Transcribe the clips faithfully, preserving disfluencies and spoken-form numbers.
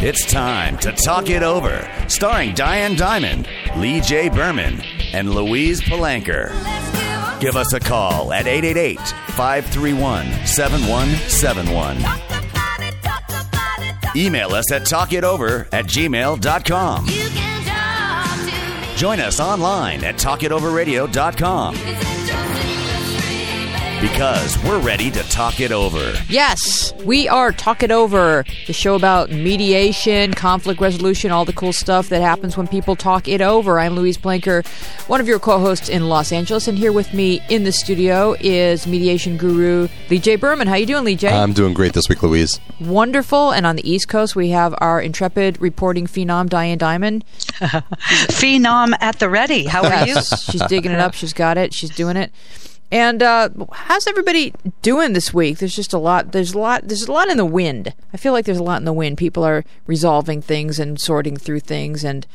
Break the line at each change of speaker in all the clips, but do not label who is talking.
It's time to Talk It Over, starring Diane Diamond, Lee J. Berman, and Louise Palanker. Give us a call at eight eight eight, five three one, seven one seven one. Email us at talkitover at gmail dot com. Join us online at talk it over radio dot com. Because we're ready to talk it over.
Yes, we are Talk It Over, the show about mediation, conflict resolution, all the cool stuff that happens when people talk it over. I'm Louise Palanker, one of your co-hosts in Los Angeles, and here with me in the studio is mediation guru Lee J. Berman. How you doing, Lee J?
I'm doing great this week, Louise.
Wonderful. And on the East Coast, we have our intrepid reporting phenom, Diane Diamond.
Phenom at the ready. How are you?
She's digging it up. She's got it. She's doing it. And uh, how's everybody doing this week? There's just a lot. There's a lot. There's a lot in the wind. I feel like there's a lot in the wind. People are resolving things and sorting through things and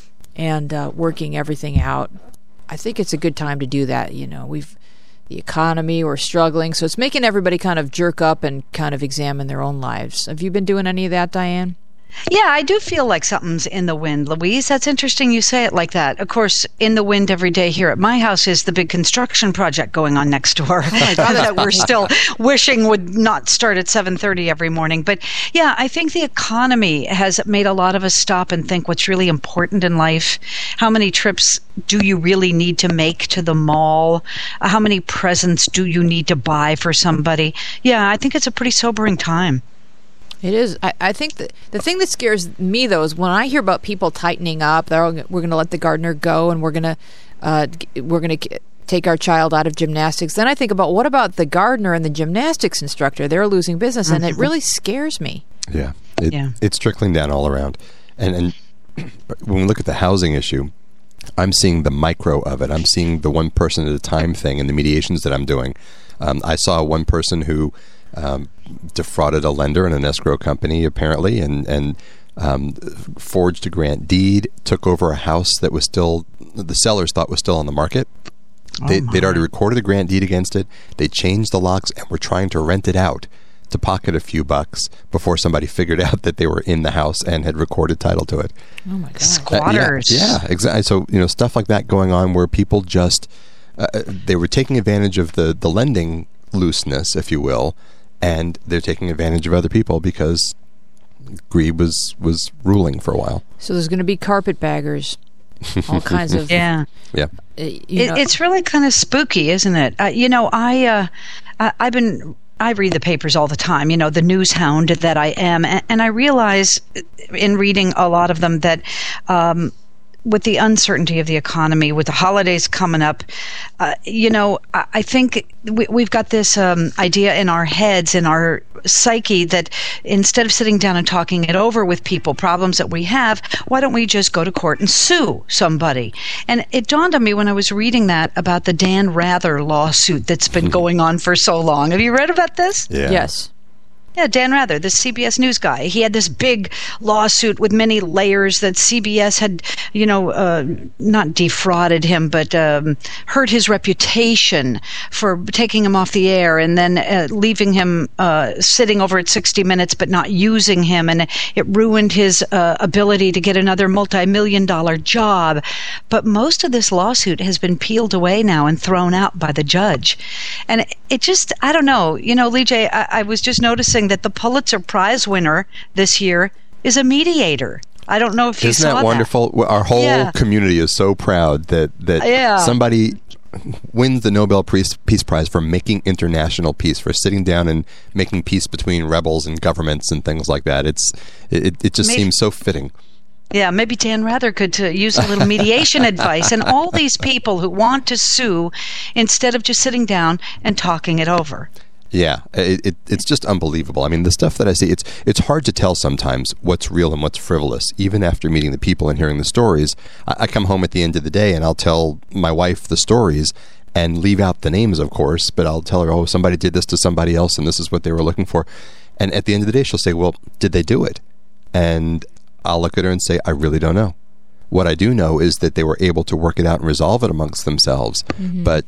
and uh, working everything out. I think it's a good time to do that. You know, we've the economy. We're struggling, so it's making everybody kind of jerk up and kind of examine their own lives. Have you been doing any of that, Diane?
Yeah, I do feel like something's in the wind, Louise. That's interesting you say it like that. Of course, in the wind every day here at my house is the big construction project going on next door oh that we're still wishing would not start at seven thirty every morning. But yeah, I think the economy has made a lot of us stop and think what's really important in life. How many trips do you really need to make to the mall? How many presents do you need to buy for somebody? Yeah, I think it's a pretty sobering time.
It is. I, I think that the thing that scares me, though, is when I hear about people tightening up. They're all, we're going to let the gardener go, and we're going to uh, we're going to take our child out of gymnastics. Then I think about what about the gardener and the gymnastics instructor? They're losing business, mm-hmm. and it really scares me.
Yeah, it,
yeah.
It's trickling down all around. And and when we look at the housing issue, I'm seeing the micro of it. I'm seeing the one person at a time thing in the mediations that I'm doing. Um, I saw one person who Um, defrauded a lender in an escrow company, apparently, and and um, forged a grant deed, took over a house that was still, the sellers thought was still on the market. They, oh they'd already recorded a grant deed against it. They changed the locks and were trying to rent it out to pocket a few bucks before somebody figured out that they were in the house and had recorded title to it.
Oh, my God.
Squatters.
Uh, yeah, yeah, exactly. So, you know, stuff like that going on where people just, uh, they were taking advantage of the, the lending looseness, if you will, and they're taking advantage of other people because greed was, was ruling for a while.
So there's going to be carpetbaggers, all kinds of...
Yeah.
Yeah.
Uh, you know.
it, it's really kind of spooky, isn't it? Uh, you know, I, uh, I, I've been... I read the papers all the time, you know, the news hound that I am. And, and I realize in reading a lot of them that... Um, with the uncertainty of the economy, with the holidays coming up, uh, you know, I, I think we, we've got this um, idea in our heads, in our psyche, that instead of sitting down and talking it over with people, problems that we have, why don't we just go to court and sue somebody? And it dawned on me when I was reading that about the Dan Rather lawsuit that's been going on for so long. Have you read about this?
Yeah.
Yes.
Yeah, Dan Rather, the C B S News guy. He had this big lawsuit with many layers that C B S had, you know, uh, not defrauded him, but um, hurt his reputation for taking him off the air and then uh, leaving him uh, sitting over at sixty minutes but not using him. And it ruined his uh, ability to get another multi-million dollar job. But most of this lawsuit has been peeled away now and thrown out by the judge. And it, it just, I don't know. You know, Lee J, I, I was just noticing that the Pulitzer Prize winner this year is a mediator. I don't know if you
Isn't
saw
that
that.
wonderful? Our whole
Yeah.
community is so proud that, that
Yeah.
somebody wins the Nobel Peace, Peace Prize for making international peace, for sitting down and making peace between rebels and governments and things like that. It's It, it just
Maybe.
seems so fitting.
Yeah, maybe Dan Rather could uh, use a little mediation advice. And all these people who want to sue instead of just sitting down and talking it over.
Yeah, it, it, it's just unbelievable. I mean, the stuff that I see, it's it's hard to tell sometimes what's real and what's frivolous, even after meeting the people and hearing the stories. I, I come home at the end of the day and I'll tell my wife the stories and leave out the names, of course, but I'll tell her, oh, somebody did this to somebody else and this is what they were looking for. And at the end of the day, she'll say, well, did they do it? And I'll look at her and say, I really don't know. What I do know is that they were able to work it out and resolve it amongst themselves. Mm-hmm. But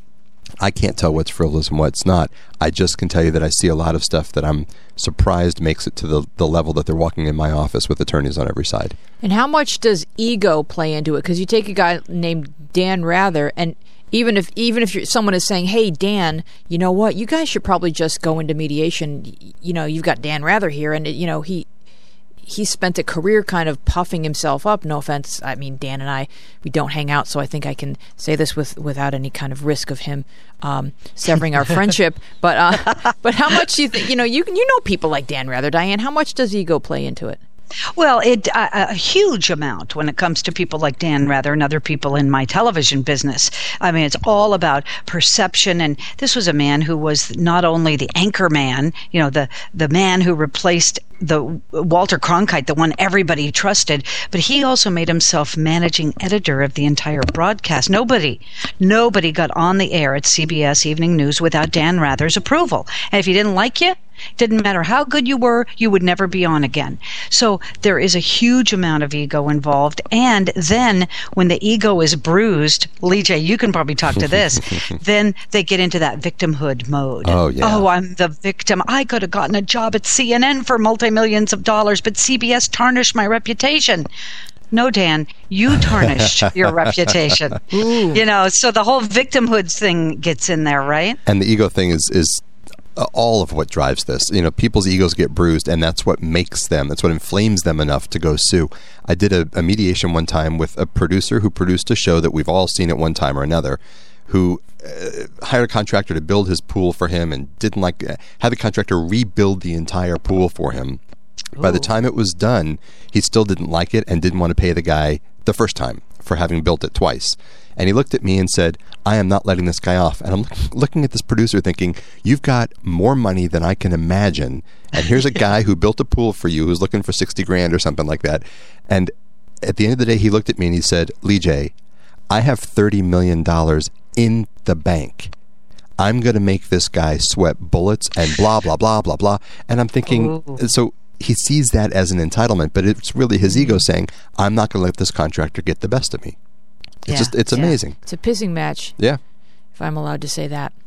I can't tell what's frivolous and what's not. I just can tell you that I see a lot of stuff that I'm surprised makes it to the, the level that they're walking in my office with attorneys on every side.
And how much does ego play into it? Because you take a guy named Dan Rather, and even if even if you're, someone is saying, hey, Dan, you know what, you guys should probably just go into mediation. You know, you've got Dan Rather here, and, you know, he... he spent a career kind of puffing himself up. No offense. I mean, Dan and I, we don't hang out, so I think I can say this with without any kind of risk of him um, severing our friendship. But uh, but how much do you think, you know, you you know people like Dan Rather, Diane, how much does ego play into it?
Well, it uh, a huge amount when it comes to people like Dan Rather and other people in my television business. I mean, it's all about perception. And this was a man who was not only the anchor man, you know, the the man who replaced the Walter Cronkite, the one everybody trusted, but he also made himself managing editor of the entire broadcast. Nobody, nobody got on the air at C B S Evening News without Dan Rather's approval. And if he didn't like you, didn't matter how good you were, you would never be on again. So there is a huge amount of ego involved. And then when the ego is bruised, Lee J, you can probably talk to this, then they get into that victimhood mode.
Oh, yeah.
Oh, I'm the victim. I could have gotten a job at C N N for multi-millions of dollars, but C B S tarnished my reputation. No, Dan, you tarnished your reputation. Ooh. You know, so the whole victimhood thing gets in there, right?
And the ego thing is is all of what drives this. You know, people's egos get bruised, and that's what makes them, that's what inflames them enough to go sue. I did a, a mediation one time with a producer who produced a show that we've all seen at one time or another, who uh, hired a contractor to build his pool for him and didn't like, uh, had the contractor rebuild the entire pool for him. Ooh. By the time it was done, he still didn't like it and didn't want to pay the guy the first time for having built it twice. And he looked at me and said, I am not letting this guy off. And I'm looking at this producer thinking, you've got more money than I can imagine. And here's a guy who built a pool for you who's looking for sixty grand or something like that. And at the end of the day, he looked at me and he said, Lee J, I have thirty million dollars in the bank. I'm going to make this guy sweat bullets and blah, blah, blah, blah, blah. And I'm thinking, Ooh. So he sees that as an entitlement, but it's really his ego saying, I'm not going to let this contractor get the best of me. It's yeah, just, it's yeah. amazing.
It's a pissing match.
Yeah.
If I'm allowed to say that.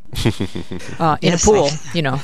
uh, in yes, a pool, you know.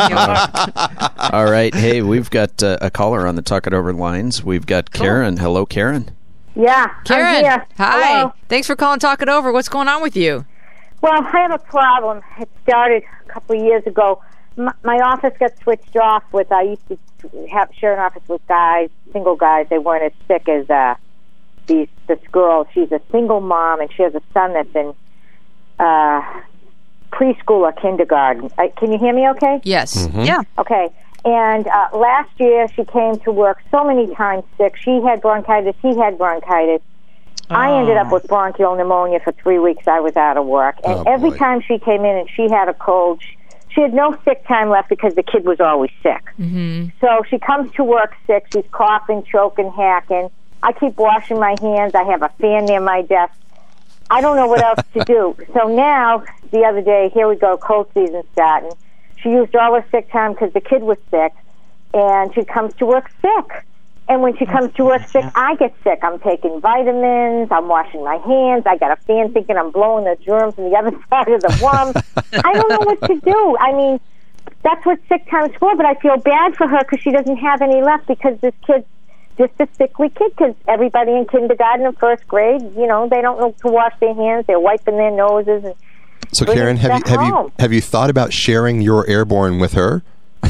All right. Hey, we've got uh, a caller on the Talk It Over lines. We've got Karen. Cool. Hello, Karen.
Yeah.
Karen.
I'm here.
Hi.
Hello.
Thanks for calling Talk It Over. What's going on with you?
Well, I have a problem. It started a couple of years ago. My, my office got switched off with, I used to have share an office with guys, single guys. They weren't as sick as uh, these, this girl. She's a single mom, and she has a son that's in uh, preschool or kindergarten. Uh, can you hear me okay?
Yes.
Mm-hmm.
Yeah.
Okay. And uh, last year, she came to work so many times sick. She had bronchitis. He had bronchitis. Oh. I ended up with bronchial pneumonia for three weeks. I was out of work. And
oh,
every
boy.
time she came in and she had a cold, she, she had no sick time left because the kid was always sick.
Mm-hmm.
So she comes to work sick. She's coughing, choking, hacking. I keep washing my hands. I have a fan near my desk. I don't know what else to do. So now, the other day, here we go, cold season starting. She used all her sick time because the kid was sick, and she comes to work sick. And when she comes to work sick, I get sick. I'm taking vitamins. I'm washing my hands. I got a fan thinking I'm blowing the germs from the other side of the room. I don't know what to do. I mean, that's what sick time's for, but I feel bad for her because she doesn't have any left because this kid's just a sickly kid because everybody in kindergarten and first grade, you know, they don't know to wash their hands. They're wiping their noses. And
so, Karen, have you, have you have you thought about sharing your airborne with her?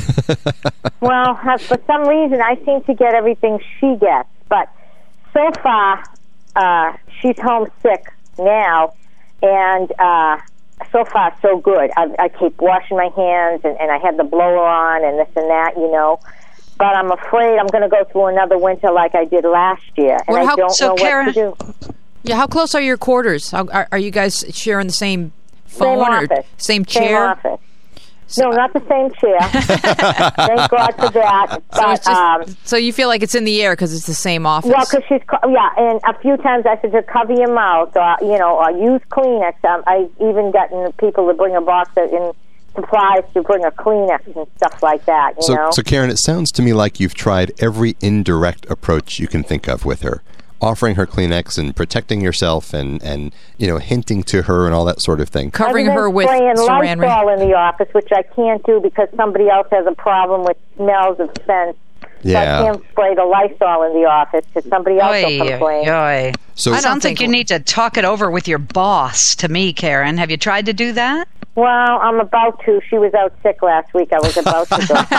Well, uh, for some reason, I seem to get everything she gets. But so far, uh, she's homesick now, and uh, so far, so good. I, I keep washing my hands, and, and I have the blower on, and this and that, you know. But I'm afraid I'm going to go through another winter like I did last year, and
well, how,
I don't
so
know
Karen,
what to do.
Yeah, how close are your quarters? How, are, are you guys sharing the same phone
same
or
office.
same
Same
chair?
office. No, not the same chair. Thank God for that. But,
so, it's just,
um,
so you feel like it's in the air because it's the same office?
Well, because she's, yeah, and a few times I said to cover your mouth, or, you know, or use Kleenex. Um, I've even gotten people to bring a box of in supplies to bring a Kleenex and stuff like that, you
so,
know?
So, Karen, it sounds to me like you've tried every indirect approach you can think of with her. offering her Kleenex and protecting yourself and, and you know, hinting to her and all that sort of thing.
Covering
Other than
her with
spraying
saran wrap.
Lysol in the office, which I can't do because somebody else has a problem with smells of scent.
Yeah.
So I can't spray the Lysol in the office because somebody else
Oy,
will complain.
oy.
So
It sounds
think
like you need to talk it over with your boss, to me, Karen. Have you tried to do that?
Well, I'm about to. She was out sick last week. I was about to go talk to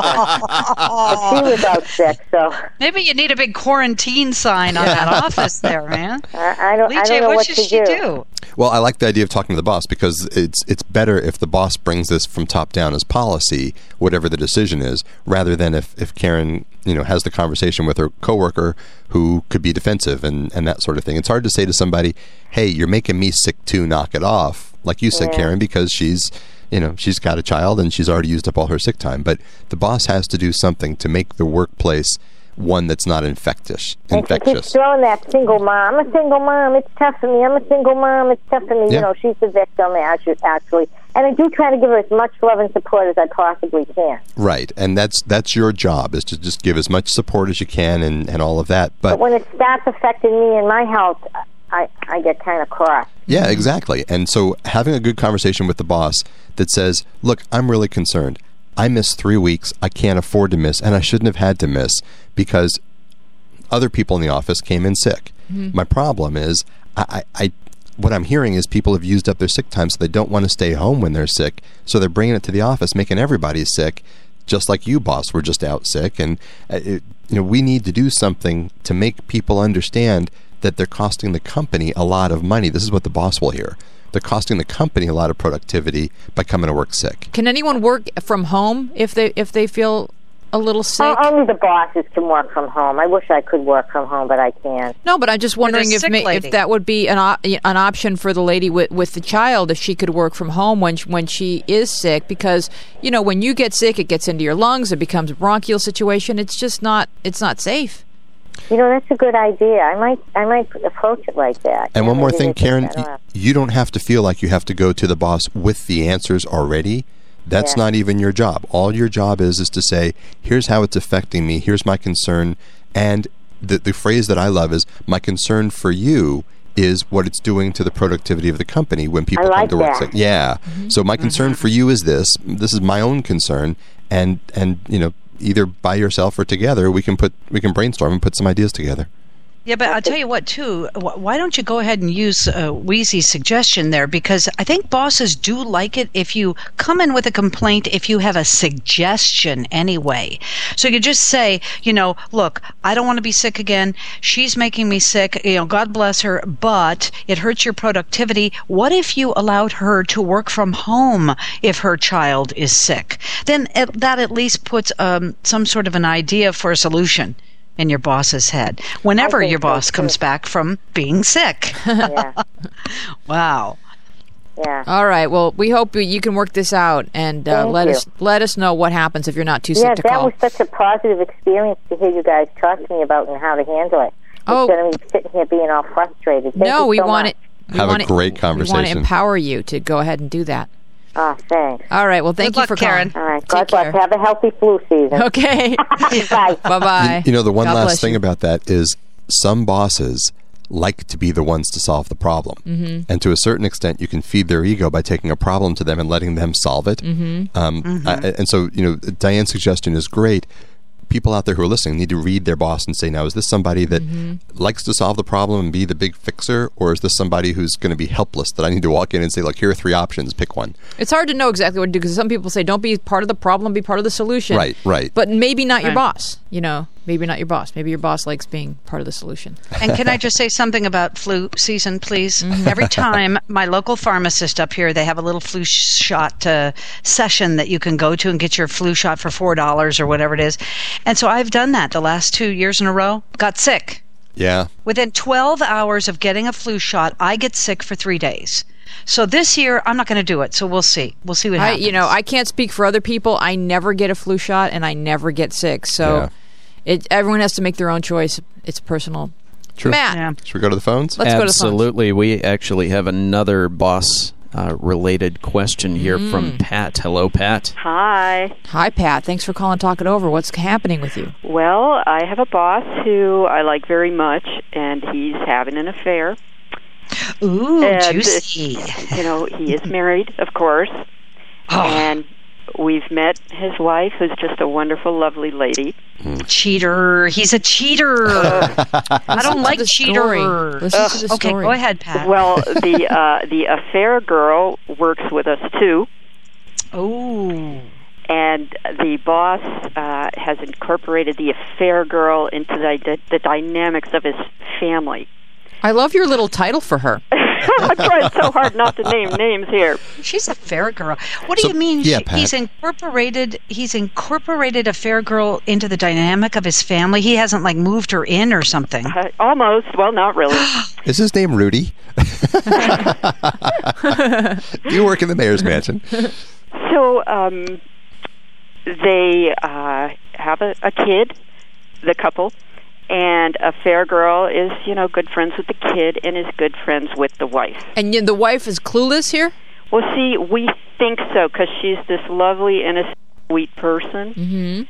her. But she was out sick, so
Maybe you need a big quarantine sign on that office there, man.
I, I don't. I
Lee J,
don't know
what
what
should
to
she
do.
do?
Well, I like the idea of talking to the boss because it's it's better if the boss brings this from top down as policy, whatever the decision is, rather than if, if Karen, you know, has the conversation with her coworker who could be defensive and, and that sort of thing. It's hard to say to somebody, hey, you're making me sick too, knock it off, like you said,
Yeah.
Karen, because she's, you know, she's got a child and she's already used up all her sick time. But the boss has to do something to make the workplace one that's not infectious.
And she
Infectious.
keeps throwing that single mom. I'm a single mom. It's tough for me. I'm a single mom. It's tough for me.
Yeah.
You know, she's the victim, actu- actually. And I do try to give her as much love and support as I possibly can.
Right, and that's that's your job, is to just give as much support as you can and, and all of that. But,
But when it starts affecting me and my health, I, I get kind of cross.
yeah, exactly. And so having a good conversation with the boss that says, look, I'm really concerned. I missed three weeks. I can't afford to miss, and I shouldn't have had to miss because other people in the office came in sick.
Mm-hmm.
My problem is, I, I, I what I'm hearing is people have used up their sick time, so they don't want to stay home when they're sick. So they're bringing it to the office, making everybody sick, just like you, boss, were just out sick. And uh, it, you know, we need to do something to make people understand that they're costing the company a lot of money. This is what the boss will hear. They're costing the company a lot of productivity by coming to work sick.
Can anyone work from home if they if they feel a little sick?
O- only the bosses can work from home. I wish I could work from home, but I can't.
No, but I'm just wondering if
sick
ma-
lady.
if that would be an op- an option for the lady with, with the child, if she could work from home when she, when she is sick, because you know when you get sick, it gets into your lungs, it becomes a bronchial situation. It's just not it's not safe.
You know, that's a good idea. I might I might approach it like that.
And
Yeah,
one more
maybe
thing,
they take
Karen,
that
y-
off.
you don't have to feel like you have to go to the boss with the answers already. That's
Yeah.
not even your job. All your job is is to say, here's how it's affecting me, here's my concern, and the the phrase that I love is, my concern for you is what it's doing to the productivity of the company when people
I
come
like
to work
that.
sick. Yeah. So my concern for you is this. This is my own concern, and and you know, either by yourself or together, we can put we can brainstorm and put some ideas together.
Yeah, but I'll tell you what, too. wh- Why don't you go ahead and use uh, Wheezy's suggestion there? Because I think bosses do like it if you come in with a complaint, if you have a suggestion anyway. So you just say, you know, look, I don't want to be sick again. She's making me sick. You know, God bless her, but it hurts your productivity. What if you allowed her to work from home if her child is sick? Then it, that at least puts um, some sort of an idea for a solution in your boss's head whenever
think
your
so,
boss
too.
comes back from being sick.
Yeah,
Wow.
yeah.
All right. Well, we hope you can work this out and uh,
Thank
let
you.
us let us know what happens if you're not too sick
Yeah,
to
that
call.
was such a positive experience to hear you guys talk to me about and how to handle it.
Oh.
Instead of me sitting here being all frustrated. Thank
no,
you
we
so
want
much.
it. We
Have a
want it-
great
We want to
conversation.
empower you to go ahead and do that.
Oh, thanks.
All right. Well, thank
Good
you for
luck, Karen.
calling.
All right,
Take
God bless.
care.
Have a healthy flu season.
Okay.
Bye.
Bye bye.
You, you know, the one
God bless
last thing
you.
about that is some bosses like to be the ones to solve the problem. Mm-hmm. And to a certain extent, you can feed their ego by taking a problem to them and letting them solve it. Mm-hmm. Um,
Mm-hmm.
I, and so, you know, Diane's suggestion is great. People out there who are listening need to read their boss and say, now, is this somebody that
Mm-hmm.
likes to solve the problem and be the big fixer? Or is this somebody who's going to be helpless that I need to walk in and say, look, here are three options, pick one?
It's hard to know exactly what to do because some people say don't be part of the problem, be part of the solution.
Right, right.
But maybe not your
Right.
boss. You know, maybe not your boss. Maybe your boss likes being part of the solution.
And can I just say something about flu season, please? Every time my local pharmacist up here, they have a little flu sh- shot uh, session that you can go to and get your flu shot for four dollars or whatever it is. And so I've done that the last two years in a row. Got sick.
Yeah.
Within twelve hours of getting a flu shot, I get sick for three days. So this year, I'm not going to do it. So we'll see. We'll see what
I,
happens.
you know, I can't speak for other people. I never get a flu shot and I never get sick. So
Yeah.
it everyone has to make their own choice. It's personal.
True.
Matt,
Yeah.
Should we go to the phones?
let's go to the phones.
Absolutely. We actually have another boss uh, related question here
Mm.
from Pat. Hello, Pat.
Hi.
Hi, Pat. Thanks for calling Talk It Over. What's happening with you?
Well, I have a boss who I like very much, and he's having an affair.
Ooh,
And, uh,
juicy.
You know, he is married, of course,
Oh,
and we've met his wife, who's just a wonderful, lovely lady.
cheater. He's a cheater. I don't
to
like
the story.
cheaters.
Listen to the
Okay,
story.
go ahead, Pat.
Well, the uh, the affair girl works with us too,
Oh.
and the boss uh, has incorporated the affair girl into the, the dynamics of his family.
I love your little title for her.
I'm trying so hard not to name names here.
She's a fair girl. What do
So-
you mean?
yeah,
she-
Pat.
He's incorporated. He's incorporated a fair girl into the dynamic of his family. He hasn't like moved her in or something.
Uh, almost. Well, not really.
Is his name Rudy? Do you work in the mayor's mansion?
So um, they uh, have a, a kid, the couple, and a fair girl is, you know, good friends with the kid and is good friends with the wife.
And you, the wife is clueless here?
Well, see, we think so because she's this lovely, innocent, sweet person.
Mm-hmm.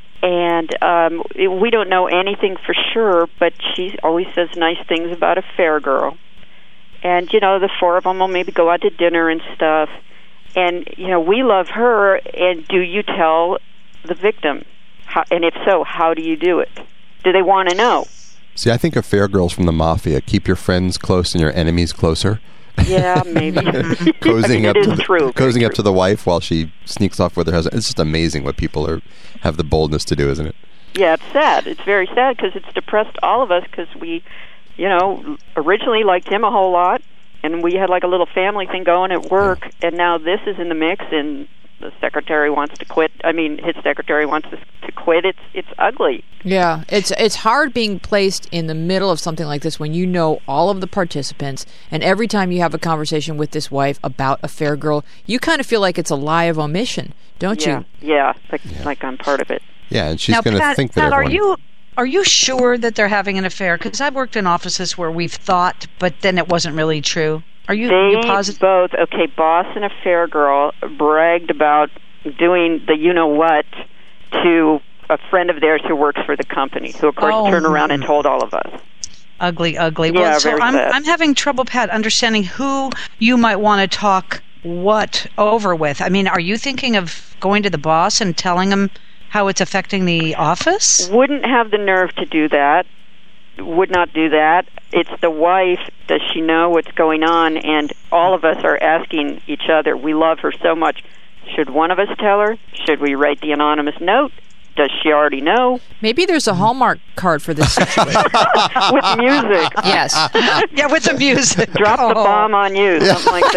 And um, it- we don't know anything for sure, but she always says nice things about a fair girl. And, you know, the four of them will maybe go out to dinner and stuff. And, you know, we love her, and do you tell the victim? How, and if so, how do you do it? Do they want to know?
See, I think of fair girls from the mafia. Keep your friends close and your enemies closer.
Yeah, maybe.
Cozying
I mean,
up
it
to
is
the,
true.
cozying
Very
up to the wife while she sneaks off with her husband. It's just amazing what people are have the boldness to do, isn't it?
Yeah, it's sad. It's very sad because it's depressed all of us because we, you know, originally liked him a whole lot, and we had like a little family thing going at work, and now this is in the mix, and the secretary wants to quit. I mean, his secretary wants to, to quit. It's it's ugly.
Yeah, it's it's hard being placed in the middle of something like this when you know all of the participants, and every time you have a conversation with this wife about a fair girl, you kind of feel like it's a lie of omission, don't
yeah,
you?
yeah, like like I'm part of it.
Yeah, and she's
now,
going to
Pat,
think that
Pat, are
everyone...
you are you sure that they're having an affair? Because I've worked in offices where we've thought, but then it wasn't really true. Are you,
They
you positive?
both, okay, boss and a fair girl bragged about doing the you-know-what to a friend of theirs who works for the company, who, of course,
Oh.
turned around and told all of us.
Ugly, ugly.
Yeah,
well, so
very
I'm
sad.
I'm having trouble, Pat, understanding who you might want to talk what over with. I mean, are you thinking of going to the boss and telling him how it's affecting the office?
Wouldn't have the nerve to do that. Would not do that. It's the wife. Does she know what's going on? And all of us are asking each other. We love her so much. Should one of us tell her? Should we write the anonymous note? Does she already know?
Maybe there's a Hallmark card for this situation.
With music.
Yes.
Yeah, with the music.
Drop the
Oh.
bomb on you, something like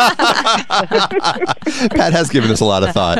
that.
Pat has given us a lot of thought.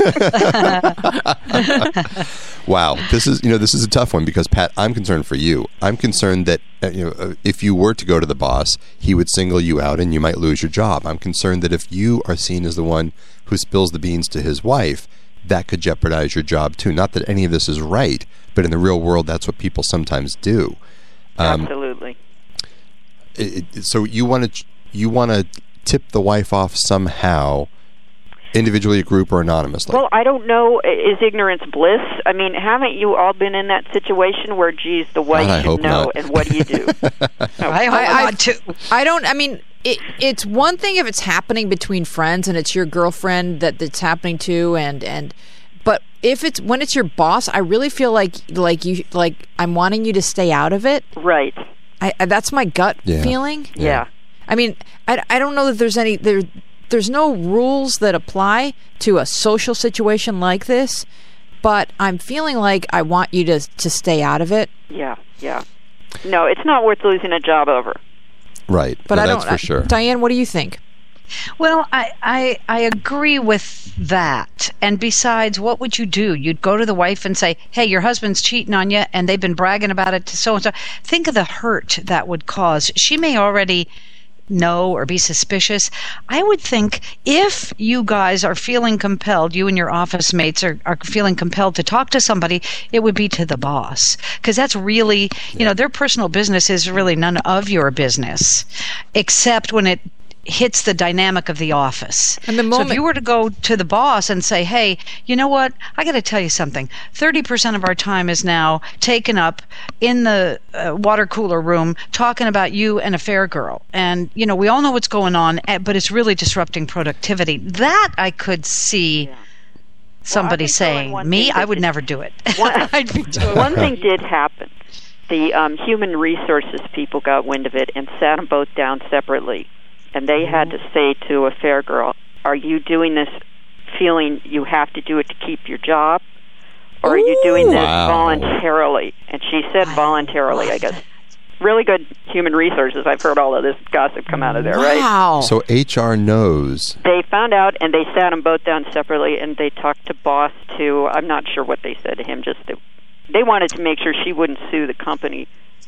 Wow, this is you know this is a tough one because Pat, I'm concerned for you. I'm concerned that uh, you know uh, if you were to go to the boss, he would single you out and you might lose your job. I'm concerned that if you are seen as the one who spills the beans to his wife, that could jeopardize your job too. Not that any of this is right, but in the real world, that's what people sometimes do. Um,
Absolutely.
it, it- so you want to you want to tip the wife off somehow, individually, a group, or anonymously.
Well, I don't know. Is ignorance bliss? I mean, haven't you all been in that situation where, geez, the wife
God, I
should
hope
know,
not.
and what do you do?
I hope
I-
not too.
I don't. I mean, it, it's one thing if it's happening between friends and it's your girlfriend that it's happening to, and and. But if it's when it's your boss, I really feel like like you like I'm wanting you to stay out of it.
Right.
I, I that's my gut
Yeah.
feeling.
Yeah.
I mean, I, I don't know that there's any there. There's no rules that apply to a social situation like this, but I'm feeling like I want you to to stay out of it.
Yeah. Yeah. No, it's not worth losing a job over.
right,
But
no,
I
that's
don't.
for sure.
Diane, what do you think?
Well, I, I I agree with that. And besides, what would you do? You'd go to the wife and say, "Hey, your husband's cheating on you, and they've been bragging about it to so and so." Think of the hurt that would cause. She may already know or be suspicious. I would think if you guys are feeling compelled, you and your office mates are, are feeling compelled to talk to somebody, it would be to the boss. Because that's really, you know, their personal business is really none of your business, except when it hits the dynamic of the office.
And the
so
moment-
if you were to go to the boss and say, hey, you know what, I got to tell you something, thirty percent of our time is now taken up in the uh, water cooler room talking about you and a fair girl. And, you know, we all know what's going on, eh, but it's really disrupting productivity. That I could see
Yeah.
somebody
Well, I think, Ellen,
saying,
one
me,
thing
I
that
would
did-
never do it.
One,
I'd be doing
one thing did happen. The um, human resources people got wind of it and sat them both down separately. And they had to say to a fair girl, are you doing this feeling you have to do it to keep your job? Or are you doing this
Wow.
voluntarily? And she said voluntarily, I guess. Really good human resources. I've heard all of this gossip come out of there, right?
Wow.
So H R knows.
They found out, and they sat them both down separately, and they talked to boss to, I'm not sure what they said to him, just to, they wanted to make sure she wouldn't sue the company.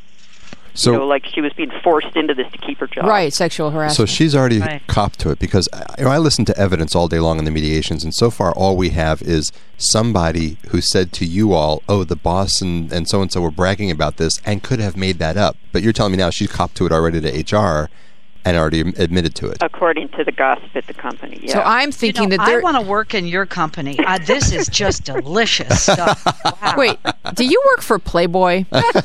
So
you know, like she was being forced into this to keep her job.
Right, sexual
So
harassment.
she's already
Right.
copped to it because you know, I listen to evidence all day long in the mediations, and so far all we have is somebody who said to you all, oh, the boss and, and so-and-so were bragging about this and could have made that up. But you're telling me now she's copped to it already to H R and already admitted to it.
According to the gossip at the company, yeah.
So I'm
You
thinking
know,
that there.
I want to work in your company. Uh, this is just delicious stuff. Wow.
Wait, do you work for Playboy?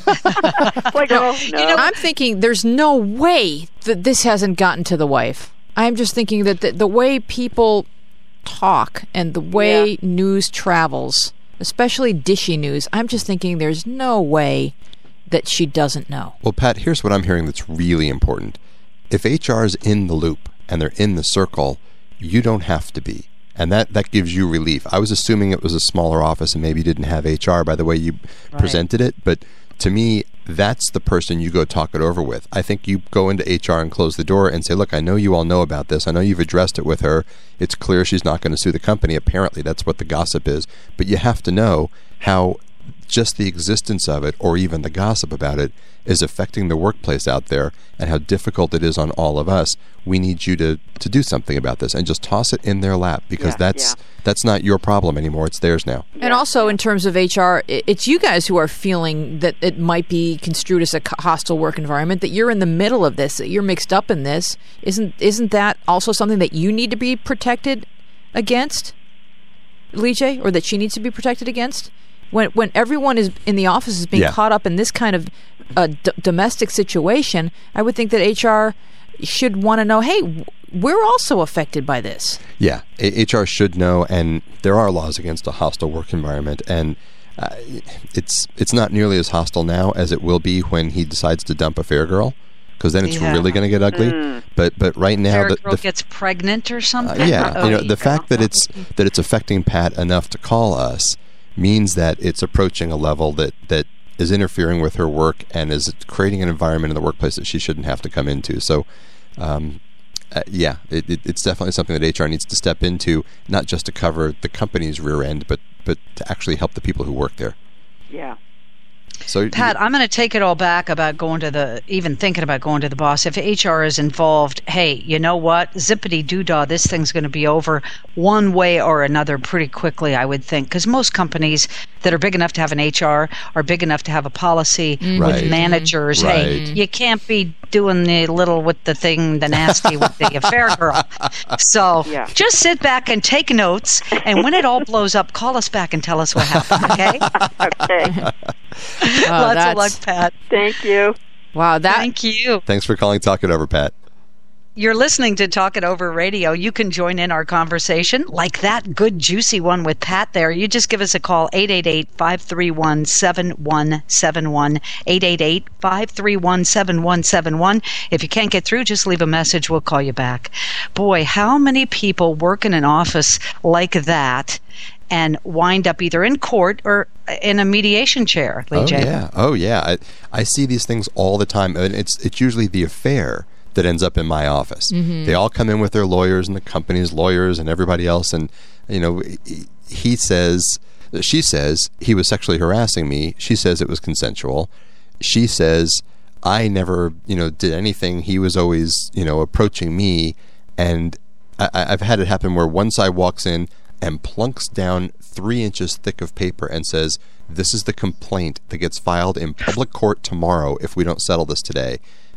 Like, oh, no.
You know, I'm thinking there's no way that this hasn't gotten to the wife. I'm just thinking that the, the way people talk and the way
Yeah.
news travels, especially dishy news, I'm just thinking there's no way that she doesn't know.
Well, Pat, here's what I'm hearing that's really important. If H R is in the loop and they're in the circle, you don't have to be. And that, that gives you relief. I was assuming it was a smaller office and maybe you didn't have H R by the way you presented it. But to me, that's the person you go talk it over with. I think you go into H R and close the door and say, look, I know you all know about this. I know you've addressed it with her. It's clear she's not going to sue the company. Apparently, that's what the gossip is. But you have to know how just the existence of it or even the gossip about it is affecting the workplace out there and how difficult it is on all of us. We need you to, to do something about this and just toss it in their lap because
Yeah,
that's
yeah.
that's not your problem anymore. It's theirs now.
And also, in terms of H R, i- it's you guys who are feeling that it might be construed as a co- hostile work environment. That you're in the middle of this. That you're mixed up in this. Isn't isn't that also something that you need to be protected against, Lee J, or that she needs to be protected against? When when everyone is in the office is being
Yeah.
caught up in this kind of uh, d- domestic situation, I would think that H R should want to know. Hey, w- we're also affected by this.
Yeah, A- H R should know, and there are laws against a hostile work environment, and uh, it's it's not nearly as hostile now as it will be when he decides to dump a fair girl, because then it's
Yeah.
really going to get ugly. But but right now,
Fair
the,
girl
the
gets pregnant or
uh,
something.
yeah,
Oh,
you know, the fact that it's that it's affecting Pat enough to call us means that it's approaching a level that that is interfering with her work and is creating an environment in the workplace that she shouldn't have to come into. So. Um, Uh, yeah, it, it, it's definitely something that H R needs to step into, not just to cover the company's rear end, but but to actually help the people who work there.
Yeah.
So,
Pat, I'm going to take it all back about going to the, even thinking about going to the boss. If H R is involved, hey, you know what? Zippity doo dah, this thing's going to be over one way or another pretty quickly, I would think. Because most companies that are big enough to have an H R are big enough to have a policy
Right.
with managers. Hey,
Right.
you can't be doing the little with the thing, the nasty with the affair girl. So
Yeah.
just sit back and take notes. And when it all blows up, call us back and tell us what happened, okay?
Okay.
Oh,
Lots
that's-
of luck, Pat.
Thank you.
Wow, that
Thank you.
thanks for calling Talk It Over, Pat.
You're listening to Talk It Over Radio. You can join in our conversation like that good, juicy one with Pat there. You just give us a call, eight eight eight, five three one, seven one seven one, eight eight eight, five three one, seven one seven one. If you can't get through, just leave a message. We'll call you back. Boy, how many people work in an office like that and wind up either in court or in a mediation chair, Lee
Oh
J?
yeah, oh yeah. I I see these things all the time, and it's it's usually the affair that ends up in my office. They all come in with their lawyers and the company's lawyers and everybody else, and you know, he says, she says he was sexually harassing me. She says it was consensual. She says I never, you know, did anything. He was always, you know, approaching me, and I, I've had it happen where one side walks in and plunks down three inches thick of paper and says, "This is the complaint that gets filed in public court tomorrow if we don't settle this today."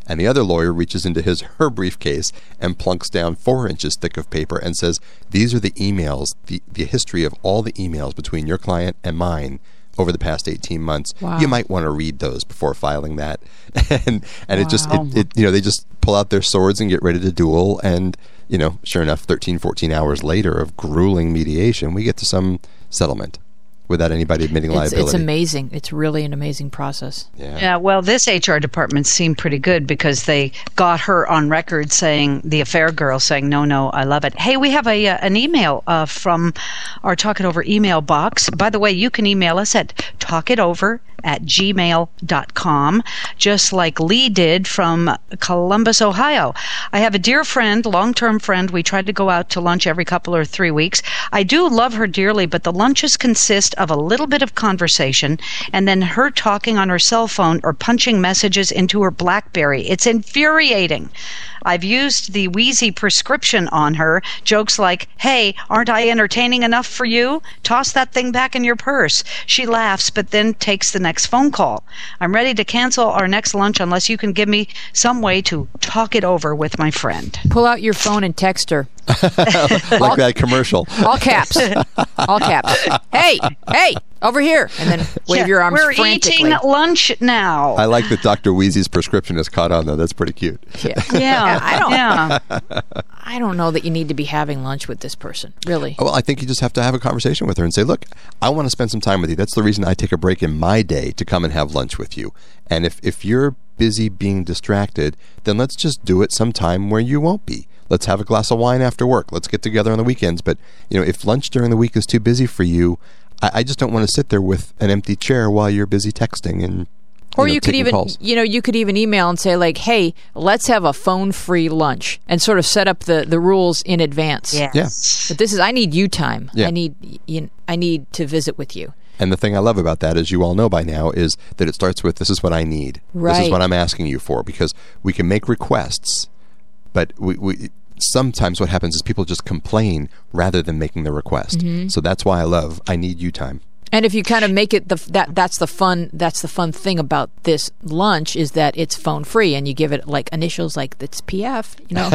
And the other lawyer reaches into his her briefcase and plunks down four inches thick of paper and says, these are the emails, the, the history of all the emails between your client and mine over the past eighteen months.
Wow.
You might want to read those before filing that. and and wow. it just, it, it, you know, they just pull out their swords and get ready to duel. And, you know, sure enough, thirteen, fourteen hours later of grueling mediation, we get to some settlement without anybody admitting
it's,
liability.
It's amazing. It's really an amazing process.
Yeah.
Yeah, well, this H R department seemed pretty good because they got her on record saying, the affair girl saying, no, no, I love it. Hey, we have a uh, an email uh, from our Talk It Over email box. By the way, you can email us at talkitover at gmail dot com, just like Lee did from Columbus, Ohio. I have a dear friend, long-term friend. We tried to go out to lunch every couple or three weeks. I do love her dearly, but the lunches consist of a little bit of conversation and then her talking on her cell phone or punching messages into her BlackBerry. It's infuriating. I've used the Wheezy prescription on her. Jokes like, hey, aren't I entertaining enough for you? Toss that thing back in your purse. She laughs, but then takes the next phone call. I'm ready to cancel our next lunch unless you can give me some way to talk it over with my friend.
Pull out your phone and text her.
like all, that commercial.
All caps. All caps. Hey, hey, over here. And then wave
yeah,
your arms
we're
frantically.
We're eating lunch now.
I like that Doctor Wheezy's prescription is caught on, though. That's pretty cute.
Yeah.
Yeah.
I don't,
yeah.
I don't know that you need to be having lunch with this person, really.
Well, I think you just have to have a conversation with her and say, look, I want to spend some time with you. That's the reason I take a break in my day to come and have lunch with you. And if, if you're busy being distracted, then let's just do it sometime where you won't be. Let's have a glass of wine after work. Let's get together on the weekends. But, you know, if lunch during the week is too busy for you, I, I just don't want to sit there with an empty chair while you're busy texting and
Or
you, know,
you could even,
calls.
you know, you could even email and say like, "Hey, let's have a phone-free lunch," and sort of set up the, the rules in advance.
Yes.
Yeah.
But this is, I need you time.
Yeah.
I need, you, I need to visit with you.
And the thing I love about that, as you all know by now, is that it starts with, this is what I need.
Right.
This is what I'm asking you for. Because we can make requests, but we, we sometimes what happens is people just complain rather than making the request.
Mm-hmm.
So that's why I love, I need you time.
And if you kind of make it the that that's the fun that's the fun thing about this lunch is that it's phone free, and you give it like initials like it's P F, you know,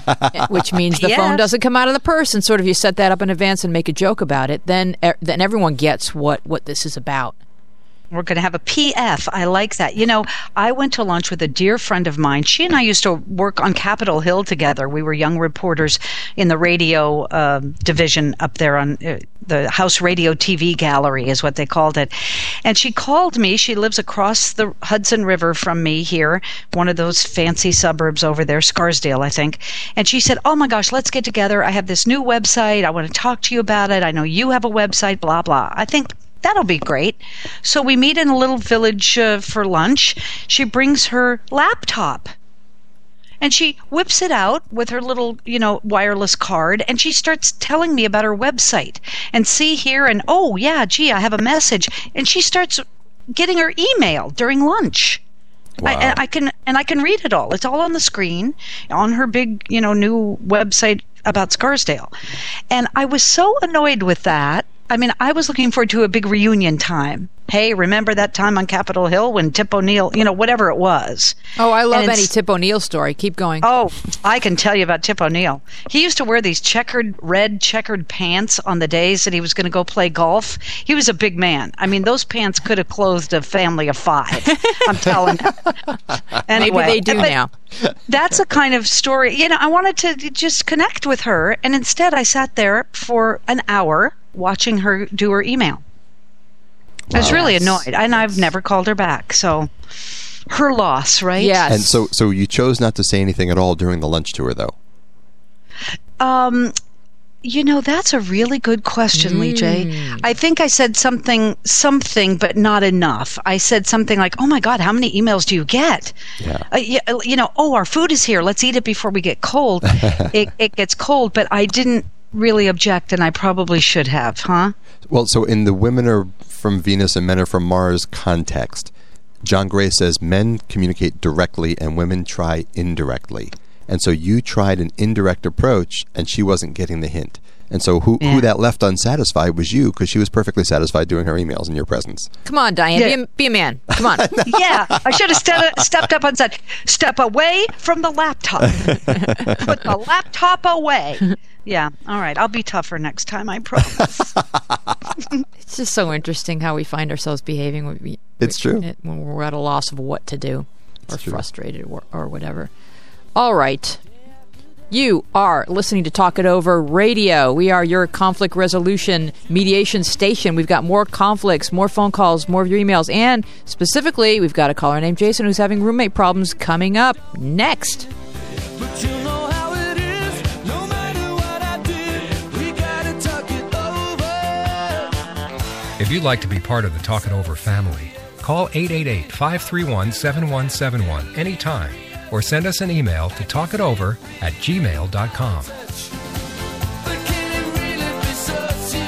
which means the
P F.
phone doesn't come out of the purse. And sort of you set that up in advance and make a joke about it, then then everyone gets what what this is about.
We're going to have a P F. I like that. You know, I went to lunch with a dear friend of mine. She and I used to work on Capitol Hill together. We were young reporters in the radio uh, division up there on uh, the House Radio T V Gallery is what they called it. And she called me. She lives across the Hudson River from me here, one of those fancy suburbs over there, Scarsdale, I think. And she said, oh my gosh, let's get together. I have this new website. I want to talk to you about it. I know you have a website, blah, blah. I think that'll be great. So we meet in a little village uh, for lunch. She brings her laptop and she whips it out with her little, you know, wireless card, and she starts telling me about her website and see here and, oh, yeah, gee, I have a message. And she starts getting her email during lunch.
Wow.
I, and I can and I can read it all. It's all on the screen on her big, you know, new website about Scarsdale. And I was so annoyed with that. I mean, I was looking forward to a big reunion time. Hey, remember that time on Capitol Hill when Tip O'Neill, you know, whatever it was.
Oh, I love
And
any
it's-
Tip O'Neill story. Keep going.
Oh, I can tell you about Tip O'Neill. He used to wear these checkered, red checkered pants on the days that he was going to go play golf. He was a big man. I mean, those pants could have clothed a family of five. I'm telling you. Anyway,
Maybe they do
but
now.
That's a kind of story. You know, I wanted to just connect with her, and instead I sat there for an hour watching her do her email. I was really annoyed, and I've never called her back. So, her loss, right?
Yes.
And so, so you chose not to say anything at all during the lunch tour, though?
Um, you know, that's a really good question, Lee J. I think I said something, something, but not enough. I said something like, "Oh my God, how many emails do you get?"
Yeah.
Uh, you, you know, "Oh, our food is here. Let's eat it before we get cold." it, it gets cold, but I didn't really object, and I probably should have, huh?
Well, so in the women are from Venus and men are from Mars context, John Gray says men communicate directly and women try indirectly. And so you tried an indirect approach and she wasn't getting the hint. And so who,
Yeah.
who that left unsatisfied was you, because she was perfectly satisfied doing her emails in your presence.
Come on, Diane.
Yeah.
Be, a, be a man. Come on.
Yeah, I should have ste- stepped up and said, "Step away from the laptop. Put the laptop away." Yeah, all right. I'll be tougher next time, I promise.
It's just so interesting how we find ourselves behaving when, we,
It's true.
when we're at a loss of what to do, or
It's true.
frustrated, or, or whatever. All right. You are listening to Talk It Over Radio. We are your conflict resolution mediation station. We've got more conflicts, more phone calls, more of your emails, and specifically, we've got a caller named Jason who's having roommate problems coming up next.
But you know how it is, no matter what I did, we gotta talk it over.
If you'd like to be part of the Talk It Over family, call eight eight eight, five three one, seven one seven one anytime, or send us an email to talkitover at gmail dot com.
But can it really be so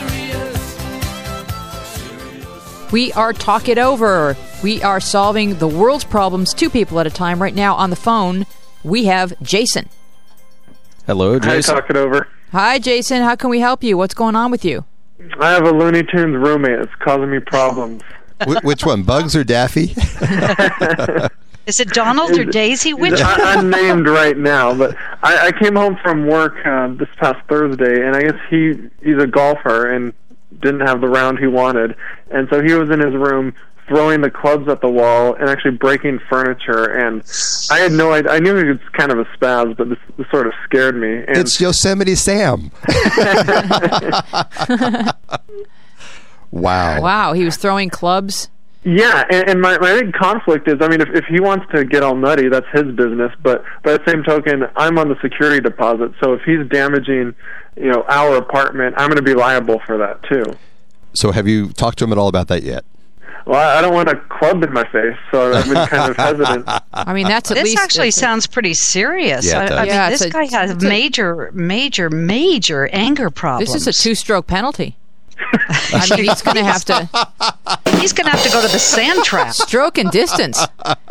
serious?
We are Talk It Over. We are solving the world's problems two people at a time. Right now on the phone, we have Jason.
Hello, Jason.
Hi, Talk It Over.
Hi, Jason. How can we help you? What's going on with you?
I have a Looney Tunes roommate. It's causing me problems.
Wh- which one, Bugs or Daffy?
Is it Donald or Daisy? Which
He's
one?
unnamed right now, but I, I came home from work uh, this past Thursday, and I guess he he's a golfer and didn't have the round he wanted, and so he was in his room throwing the clubs at the wall and actually breaking furniture, and I had no idea. I knew he was kind of a spaz, but this, this sort of scared me. And
It's Yosemite Sam. Wow.
Wow, he was throwing clubs.
Yeah, and, and my, my big conflict is, I mean, if, if he wants to get all nutty, that's his business. But by the same token, I'm on the security deposit, so if he's damaging, you know, our apartment, I'm going to be liable for that too.
So have you talked to him at all about that yet?
Well, I, I don't want a club in my face, so I've been kind of hesitant.
I mean, that's at
This
least
actually
it's a-
sounds pretty serious.
Yeah, it
I, I
does.
mean,
Yeah,
this
it's a-
guy has
it's a-
major, major, major anger problems.
This is a two-stroke penalty. I mean, he's going to have to
He's going to have to go to the sand trap.
stroke and distance.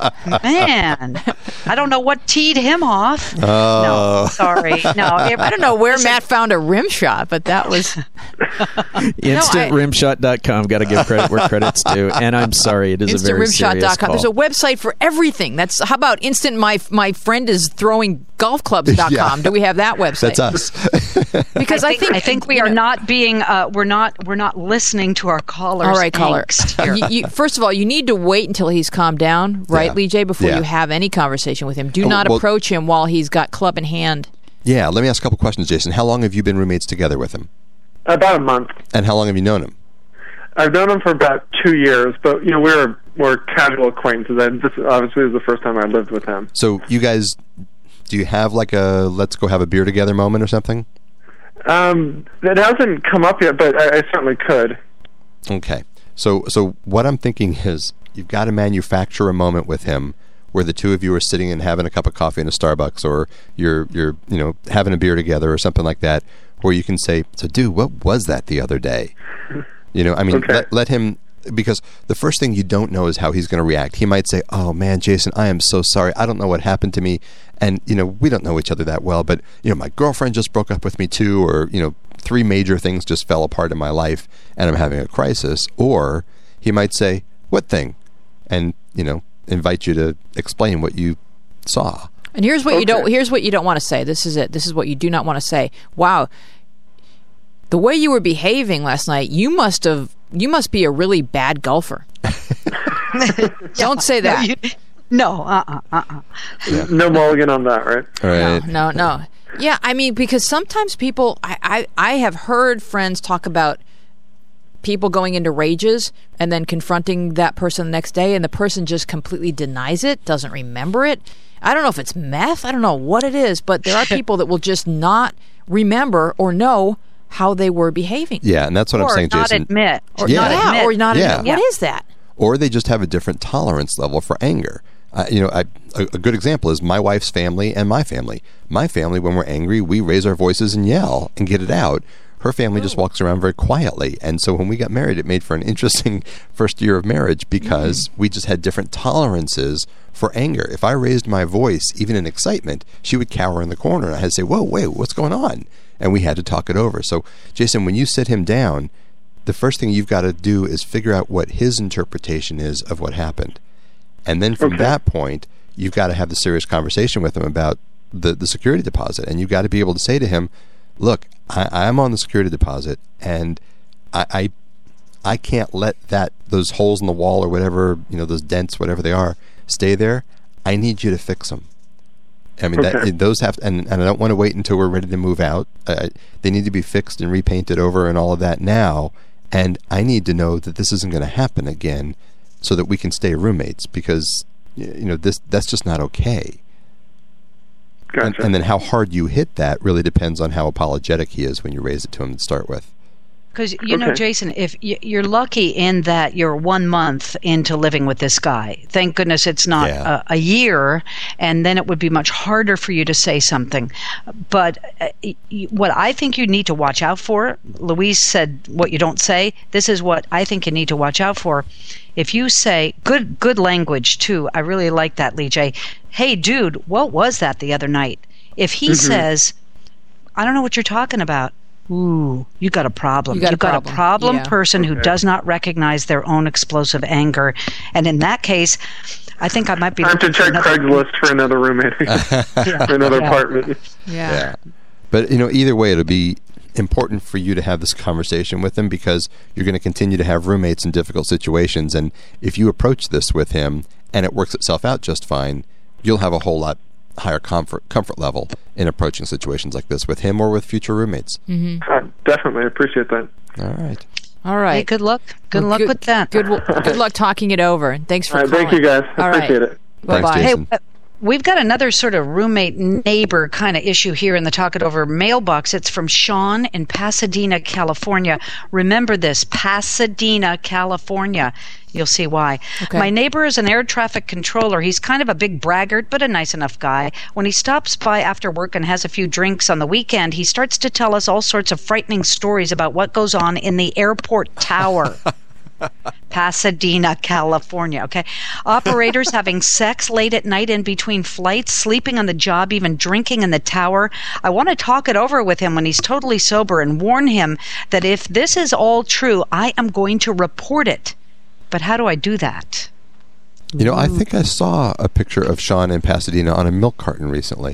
Man, I don't know what teed him off.
Oh.
No, sorry. No, it-
I don't know where Matt found a rim shot, but that was
instant rim shot dot com. Got to give credit where credit's due. And I'm sorry, it is a
instant
very
rim shot
serious
dot com.
call.
There's a website for everything. That's how about instant my my friend is throwing golf clubs dot com.
Yeah.
Do we have that website?
That's us.
Because
I
I
think,
think
I think we
you
are
know-
not being uh, we're not we're not listening to our callers.
All right, caller.
angst here.
You, you, first of all, you need to wait until he's calmed down, right,
Yeah.
Lee J, before
Yeah.
you have any conversation with him. Do
Oh,
not
well-
approach him while he's got club in hand.
Yeah, let me ask a couple questions, Jason. How long have you been roommates together with him?
About a month.
And how long have you known him?
I've known him for about two years, but you know we're we're casual acquaintances. I, this obviously is the first time I lived with him.
So you guys, do you have like a let's go have a beer together moment or something?
Um, it hasn't come up yet, but I, I certainly could.
Okay. So so what I'm thinking is you've got to manufacture a moment with him where the two of you are sitting and having a cup of coffee in a Starbucks, or you're you're you know having a beer together or something like that, where you can say, "So, dude, what was that the other day?" You know, I mean,
Okay.
let let him, because the first thing you don't know is how he's going to react. He might say, "Oh man, Jason, I am so sorry. I don't know what happened to me." And you know, we don't know each other that well, but you know, my girlfriend just broke up with me too, or you know, three major things just fell apart in my life, and I'm having a crisis. Or he might say, "What thing?" And you know, invite you to explain what you saw.
And here's what you don't
Okay.
here's what you don't want to say. This is it. This is what you do not want to say. Wow. The way you were behaving last night, you must have you must be a really bad golfer. Don't say that.
No, you- no, uh-uh, uh-uh.
No mulligan on that, right?
All right.
No, no. Yeah, I mean, because sometimes people, I, I, I have heard friends talk about people going into rages and then confronting that person the next day, and the person just completely denies it, doesn't remember it. I don't know if it's meth. I don't know what it is, but there are people that will just not remember or know how they were behaving.
Yeah, and that's what
Or
I'm saying,
not
Jason.
admit. Or
Yeah.
not
Yeah,
admit.
or not
Yeah.
admit. What is that?
Or they just have a different tolerance level for anger. Uh, you know, I, a, a good example is my wife's family and my family. My family, when we're angry, we raise our voices and yell and get it out. Her family just walks around very quietly. And so when we got married, it made for an interesting first year of marriage because we just had different tolerances for anger. If I raised my voice, even in excitement, she would cower in the corner. And I had to say, whoa, wait, what's going on? and we had to talk it over. So, Jason, when you sit him down, the first thing you've got to do is figure out what his interpretation is of what happened. And then from
Okay.
that point, you've got to have the serious conversation with him about the, the security deposit. And you've got to be able to say to him, look, I, I'm on the security deposit, and I, I I can't let that those holes in the wall or whatever, you know, those dents, whatever they are, stay there. I need you to fix them. I mean,
Okay.
that, those have, and, and I don't want to wait until we're ready to move out. Uh, they need to be fixed and repainted over and all of that now. And I need to know that this isn't going to happen again, so that we can stay roommates, because y- you know this that's just not okay.
Gotcha.
And, and then how hard you hit that really depends on how apologetic he is when you raise it to him to start with.
Because, you know,
Okay.
Jason, if y- you're lucky in that you're one month into living with this guy, thank goodness it's not
Yeah.
a, a year, and then it would be much harder for you to say something. But uh, y- y- what I think you need to watch out for, Louise said what you don't say, this is what I think you need to watch out for. If you say, good good language too, I really like that, Lee J. Hey, dude, what was that the other night? If he says, I don't know what you're talking about, ooh, you got a problem.
You got a
You've got
problem.
a problem
Yeah.
person who
Okay.
does not recognize their own explosive anger. And in that case, I think I might be
I have to
looking for
check
another-
Craigslist for another roommate, for another
Yeah.
apartment.
Yeah.
But you know, either way, it'll be important for you to have this conversation with him, because you're going to continue to have roommates in difficult situations. And if you approach this with him and it works itself out just fine, you'll have a whole lot higher comfort comfort level in approaching situations like this with him or with future roommates.
Uh, definitely appreciate that.
All right.
All right.
Hey, good luck. Good
Well,
luck
good,
with that.
Good, good luck talking it over. And thanks for
All right,
calling.
thank you guys.
All
Appreciate
right.
it.
Bye bye.
Thanks,
Hey,
Jason.
uh, we've got another sort of roommate neighbor kind of issue here in the Talk It Over mailbox. It's from Sean in Pasadena, California. Remember this, Pasadena, California. You'll see why.
Okay.
My neighbor is an air traffic controller. He's kind of a big braggart, but a nice enough guy. When he stops by after work and has a few drinks on the weekend, he starts to tell us all sorts of frightening stories about what goes on in the airport tower. Pasadena, California. Okay. Operators having sex late at night in between flights, sleeping on the job, even drinking in the tower. I want to talk it over with him when he's totally sober and warn him that if this is all true, I am going to report it. But how do I do that?
You know, I think I saw a picture of Sean in Pasadena on a milk carton recently.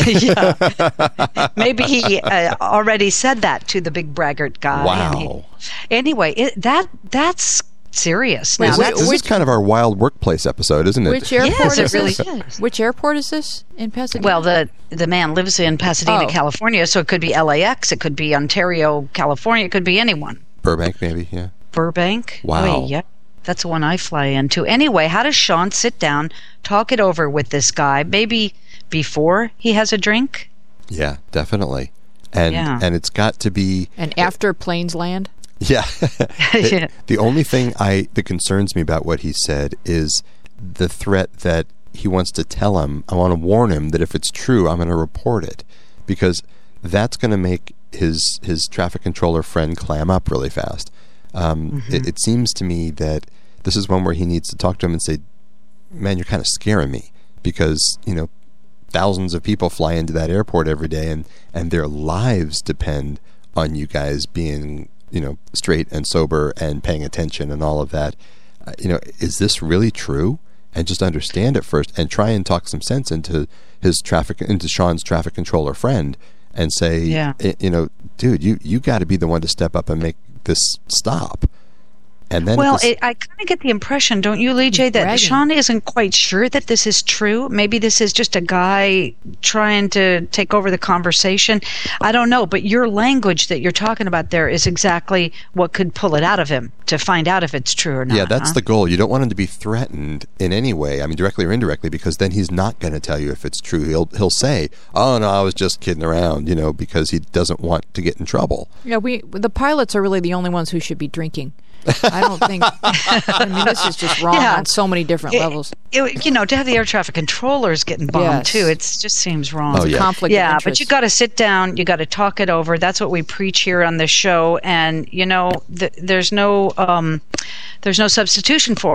Yeah. Maybe he uh, already said that to the big braggart guy. and he-
Wow.
anyway, it, that that's serious.
Wait,
Now,
This,
wait,
is,
that's
this is
which-
kind of our wild workplace episode, isn't it?
Which airport
Yes,
is
it really
this?
is.
Which airport is this in Pasadena?
Well, the the man lives in Pasadena,
Oh.
California, so it could be L A X, it could be Ontario, California, it could be anyone.
Burbank, maybe, yeah.
Burbank.
Wow.
Oh, yeah. That's the one I fly into. Anyway, how does Sean sit down, talk it over with this guy, maybe before he has a drink?
Yeah, definitely. And
Yeah.
and it's got to be
and after planes land?
yeah. It-
Yeah.
The only thing I that concerns me about what he said is the threat that he wants to tell him. I want to warn him that if it's true, I'm going to report it, because that's going to make his his traffic controller friend clam up really fast. Um,
Mm-hmm.
it, it seems to me that this is one where he needs to talk to him and say, "Man, you're kind of scaring me," because you know thousands of people fly into that airport every day, and and their lives depend on you guys being, you know, straight and sober and paying attention and all of that. Uh, you know, is this really true? And just understand it first, and try and talk some sense into his traffic, into Sean's traffic controller friend, and say,
Yeah.
y- you know, dude, you you got to be the one to step up and make this stop. And then
Well,
at this-
it, I kind of get the impression, don't you, Lee J, that
bragging.
Sean isn't quite sure that this is true. Maybe this is just a guy trying to take over the conversation. I don't know, but your language that you're talking about there is exactly what could pull it out of him to find out if it's true or not.
yeah, that's
huh?
the goal. You don't want him to be threatened in any way. I mean, directly or indirectly, because then he's not going to tell you if it's true. He'll he'll say, "Oh no, I was just kidding around," you know, because he doesn't want to get in trouble.
Yeah, we the pilots are really the only ones who should be drinking. I don't think. I mean, this is just wrong
Yeah.
on so many different
It-
levels.
It, you know, to have the air traffic controllers getting bombed
Yes.
too, it just seems wrong.
Oh, yeah.
Conflict of
yeah,
interest.
but you got to sit down. You got to talk it over. That's what we preach here on this show, and you know, th- there's no um, there's no substitution for it.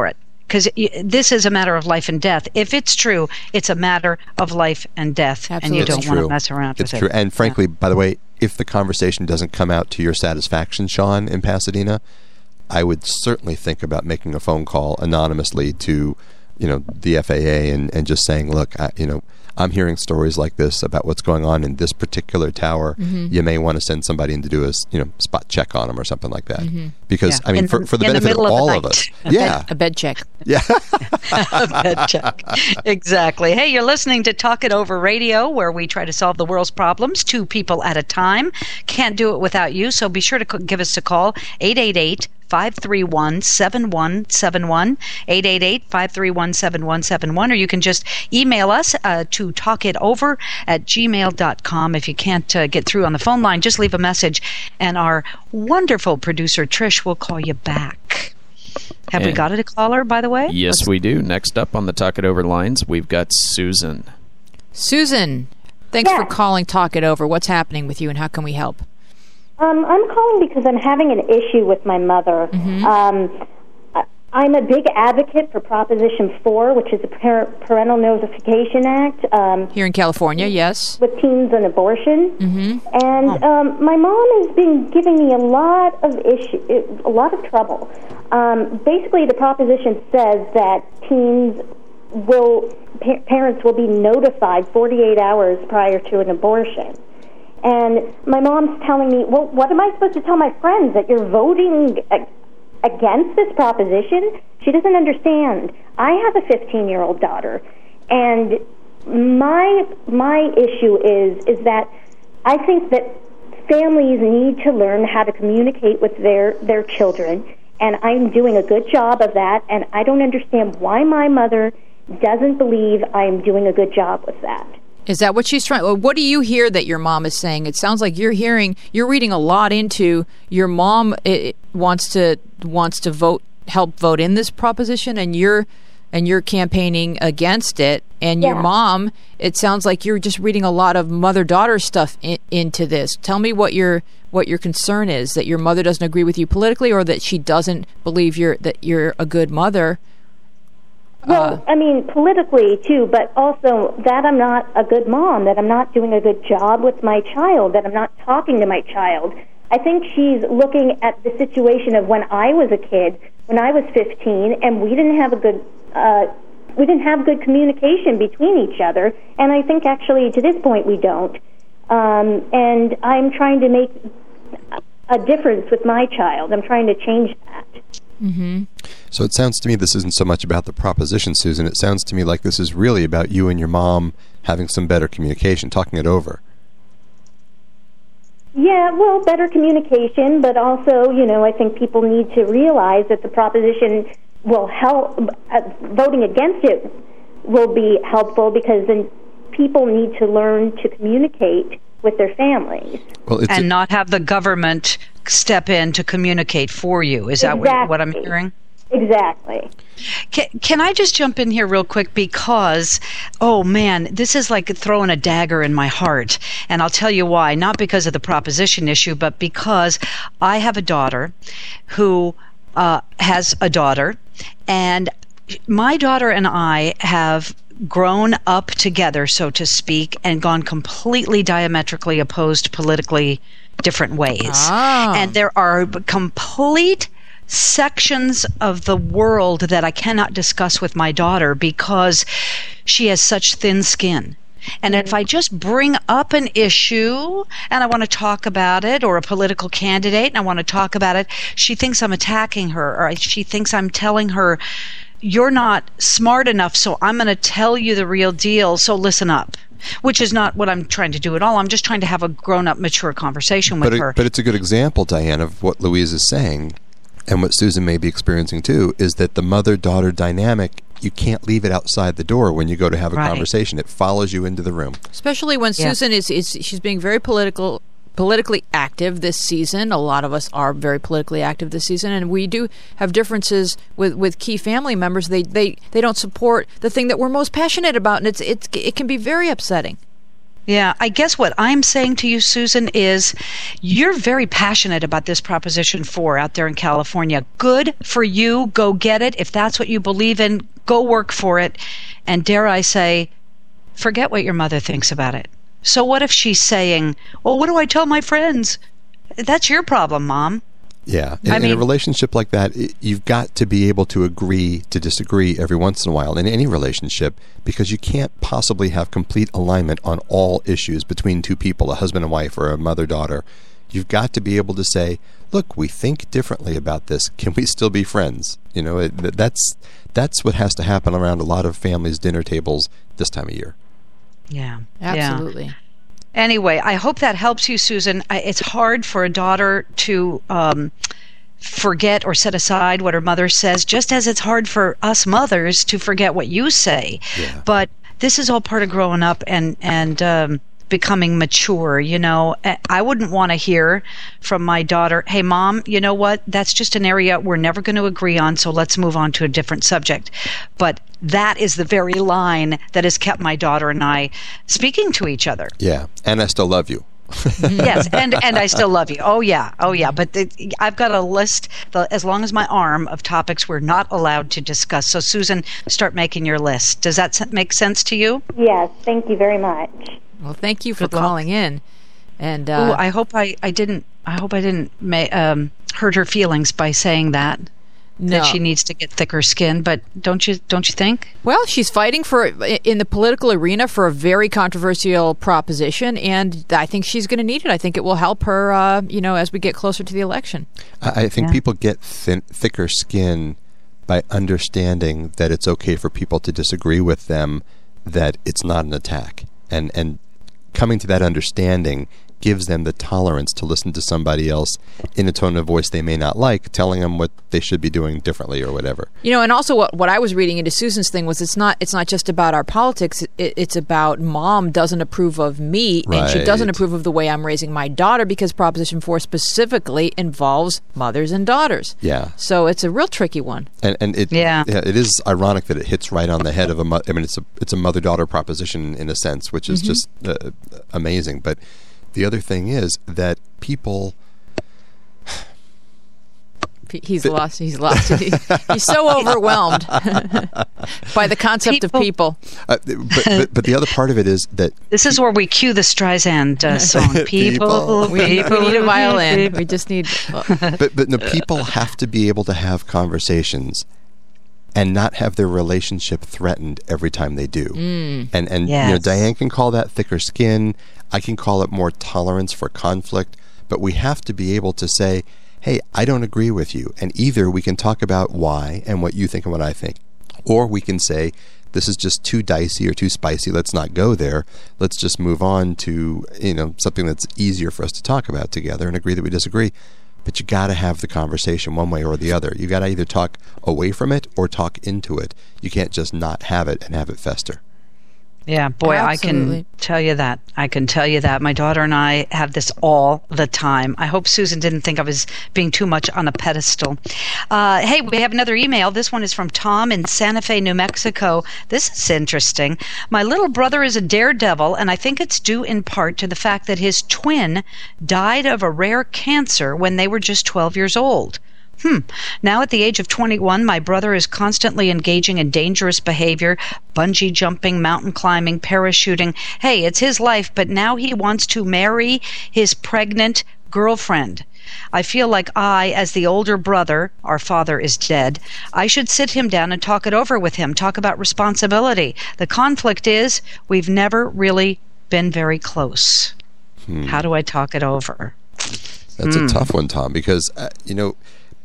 because this is a matter of life and death. If it's true, it's a matter of life and death,
Absolutely.
and you don't
It's
want to
true.
mess around
It's
with
true.
it.
And frankly, by the way, if the conversation doesn't come out to your satisfaction, Sean, in Pasadena, I would certainly think about making a phone call anonymously to, you know, the F A A and, and just saying, look, I, you know, I'm hearing stories like this about what's going on in this particular tower.
Mm-hmm.
You may want to send somebody in to do a, you know, spot check on them or something like that.
Mm-hmm.
Because,
Yeah.
I mean,
In
for,
the-
for the
in the
benefit of
middle of the
all of
night.
us.
A
Yeah.
A bed check.
Yeah.
Bed check. Exactly. Hey, you're listening to Talk It Over Radio, where we try to solve the world's problems, two people at a time. Can't do it without you, so be sure to c- give us a call, eight eight eight, five three one, seven one seven one, eight eight eight, five three one, seven one seven one, or you can just email us uh, to talkitover at gmail dot com. If you can't uh, get through on the phone line, just leave a message, and our wonderful producer, Trish, will call you back. Have we
And-
got a caller, by the way?
Yes, we do. Next up on the Talk It Over lines, we've got Susan.
Susan, thanks
Yeah.
for calling Talk It Over. What's happening with you and how can we help?
Um, I'm calling because I'm having an issue with my mother. Um, I- I'm a big advocate for Proposition four, which is the Par- Parental Notification Act, um,
Here in California, yes.
with teens and abortion.
Mm-hmm.
And um, my mom has been giving me a lot of issue, a lot of trouble. Um, basically, the proposition says that teens will, pa- parents will be notified forty-eight hours prior to an abortion. And my mom's telling me, well, what am I supposed to tell my friends, that you're voting a- against this proposition? She doesn't understand. I have a fifteen-year-old daughter, and my my issue is is that I think that families need to learn how to communicate with their their children, and I'm doing a good job of that, and I don't understand why my mother doesn't believe I'm doing a good job with that.
Is that what she's trying? Well, what do you hear that your mom is saying? It sounds like you're hearing, you're reading a lot into your mom it, wants to wants to vote, help vote in this proposition, and you're and you're campaigning against it. And your
Yeah.
mom, it sounds like you're just reading a lot of mother-daughter stuff in, into this. Tell me what your what your concern is, that your mother doesn't agree with you politically, or that she doesn't believe you're that you're a good mother.
Well, I mean, politically, too, but also that I'm not a good mom, that I'm not doing a good job with my child, that I'm not talking to my child. I think she's looking at the situation of when I was a kid, when I was fifteen, and we didn't have a good, uh, we didn't have good communication between each other, and I think actually to this point we don't. Um, and I'm trying to make a difference with my child. I'm trying to change that.
Mm-hmm.
So it sounds to me this isn't so much about the proposition, Susan. It sounds to me like this is really about you and your mom having some better communication, talking it over.
Yeah, well, better communication, but also, you know, I think people need to realize that the proposition will help, uh, voting against it will be helpful, because then people need to learn to communicate with their families.
Well, it's
and
a-
not have the government step in to communicate for you. Is that what, what I'm
Exactly.
hearing?
Exactly.
Can, can I just jump in here real quick, because, oh man, this is like throwing a dagger in my heart. And I'll tell you why. Not because of the proposition issue, but because I have a daughter who uh, has a daughter, and my daughter and I have grown up together, so to speak, and gone completely diametrically opposed politically different ways.
Ah.
And there are complete sections of the world that I cannot discuss with my daughter because she has such thin skin. And if I just bring up an issue and I want to talk about it, or a political candidate and I want to talk about it, she thinks I'm attacking her, or she thinks I'm telling her, you're not smart enough, so I'm going to tell you the real deal, so listen up. Which is not what I'm trying to do at all. I'm just trying to have a grown-up, mature conversation with
but,
her.
it, but it's a good example, Diane, of what Louise is saying, and what Susan may be experiencing too, is that the mother-daughter dynamic, you can't leave it outside the door when you go to have a
Right.
conversation. It follows you into the room.
Especially when
Yeah.
Susan is, is she's being very political, politically active this season. A lot of us are very politically active this season, and we do have differences with, with key family members. They, they they don't support the thing that we're most passionate about, and it's it's it can be very upsetting.
Yeah, I guess what I'm saying to you, Susan, is you're very passionate about this Proposition four out there in California. Good for you. Go get it. If that's what you believe in, go work for it. And dare I say, forget what your mother thinks about it. So what if she's saying, well, what do I tell my friends? That's your problem, Mom.
Yeah. In,
I mean,
in a relationship like that, it, you've got to be able to agree to disagree every once in a while in any relationship, because you can't possibly have complete alignment on all issues between two people, a husband and wife or a mother-daughter. You've got to be able to say, look, we think differently about this. Can we still be friends? You know, it, that's that's what has to happen around a lot of families' dinner tables this time of year.
Yeah.
Absolutely.
Yeah. Anyway, I hope that helps you, Susan. I, it's hard for a daughter to um, forget or set aside what her mother says, just as it's hard for us mothers to forget what you say.
Yeah.
But this is all part of growing up and, and um, becoming mature. You know, I wouldn't want to hear from my daughter, hey, Mom, you know what? That's just an area we're never going to agree on, so let's move on to a different subject. But that is the very line that has kept my daughter and I speaking to each other.
Yeah, and I still love you.
Yes, and, and I still love you. Oh, yeah. Oh, yeah. But the, I've got a list, the, as long as my arm, of topics we're not allowed to discuss. So, Susan, start making your list. Does that s- make sense to you?
Yes, thank you very much.
Well, thank you for
Good luck.
calling in. And
Ooh,
uh,
I hope I, I didn't I hope I didn't ma- um, hurt her feelings by saying that.
No.
That she needs to get thicker skin, but don't you don't you think?
Well, she's fighting for in the political arena for a very controversial proposition, and I think she's going to need it. I think it will help her, uh, you know, as we get closer to the election.
I, I think
Yeah.
people get thin, thicker skin by understanding that it's okay for people to disagree with them, that it's not an attack, and and coming to that understanding gives them the tolerance to listen to somebody else in a tone of voice they may not like, telling them what they should be doing differently or whatever.
You know, and also what, what I was reading into Susan's thing was it's not it's not just about our politics. It, it's about Mom doesn't approve of me, and she doesn't
Right.
approve of the way I'm raising my daughter, because Proposition four specifically involves mothers and daughters.
Yeah.
So it's a real tricky one.
And and it
Yeah.
it is ironic that it hits right on the head of a mo- I mean it's a it's a mother-daughter proposition in a sense, which is just uh, amazing. But the other thing is that people
He's lost. He's lost. He, he's so overwhelmed by the concept
People-
of people.
uh, but, but but the other part of it is that
This is where we cue the Streisand uh, song. People,
People.
We,
people,
we need a violin.
people.
We just need.
but but no, people have to be able to have conversations and not have their relationship threatened every time they do.
Mm.
And and you know,
Yes.
Diane can call that thicker skin. I can call it more tolerance for conflict. But we have to be able to say, hey, I don't agree with you. And either we can talk about why and what you think and what I think, or we can say, this is just too dicey or too spicy. Let's not go there. Let's just move on to, you know, something that's easier for us to talk about together and agree that we disagree. But you got to have the conversation one way or the other. You got to either talk away from it or talk into it. You can't just not have it and have it fester.
Yeah, boy,
Absolutely.
I can tell you that. I can tell you that. My daughter and I have this all the time. I hope Susan didn't think I was being too much on a pedestal. Uh, hey, we have another email. This one is from Tom in Santa Fe, New Mexico. This is interesting. My little brother is a daredevil, and I think it's due in part to the fact that his twin died of a rare cancer when they were just twelve years old. Hmm. Now, at the age of twenty-one, my brother is constantly engaging in dangerous behavior, bungee jumping, mountain climbing, parachuting. Hey, it's his life, but now he wants to marry his pregnant girlfriend. I feel like I, as the older brother, our father is dead, I should sit him down and talk it over with him, talk about responsibility. The conflict is we've never really been very close.
Hmm.
How do I talk it over?
That's
Hmm.
a tough one, Tom, because, uh, you know,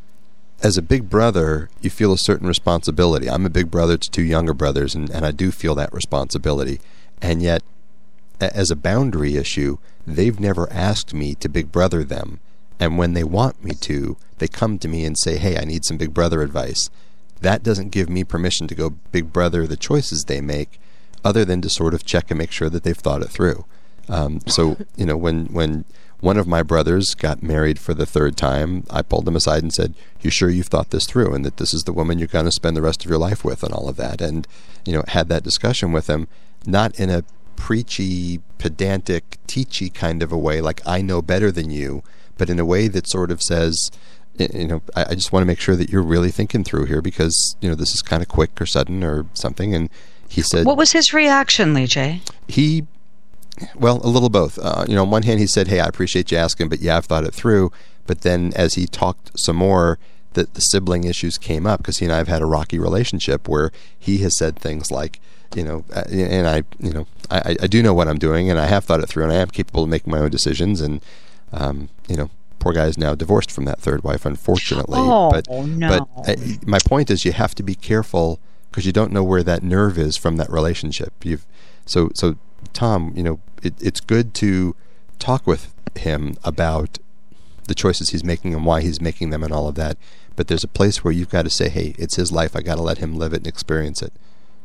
as a big brother, you feel a certain responsibility. I'm a big brother to two younger brothers, and, and I do feel that responsibility. And yet, a- as a boundary issue, they've never asked me to big brother them. And when they want me to, they come to me and say, hey, I need some big brother advice. That doesn't give me permission to go big brother the choices they make, other than to sort of check and make sure that they've thought it through. Um, so, you know, when when one of my brothers got married for the third time, I pulled him aside and said, you sure you've thought this through and that this is the woman you're going to spend the rest of your life with and all of that? And, you know, had that discussion with him, not in a preachy, pedantic, teachy kind of a way, like I know better than you, but in a way that sort of says, you know, I, I just want to make sure that you're really thinking through here because, you know, this is kind of quick or sudden or something. And he said...
What was his reaction, Lee J?
He... Well, a little both. Uh, you know, on one hand, he said, hey, I appreciate you asking, but yeah, I've thought it through. But then as he talked some more, the, the sibling issues came up because he and I have had a rocky relationship where he has said things like, you know, uh, and I, you know, I, I do know what I'm doing and I have thought it through and I am capable of making my own decisions. And, um, you know, poor guy is now divorced from that third wife, unfortunately.
Oh,
but,
no.
But uh, my point is you have to be careful because you don't know where that nerve is from that relationship. You've, so, so, Tom, you know, it, it's good to talk with him about the choices he's making and why he's making them and all of that. But there's a place where you've got to say, hey, it's his life. I got to let him live it and experience it.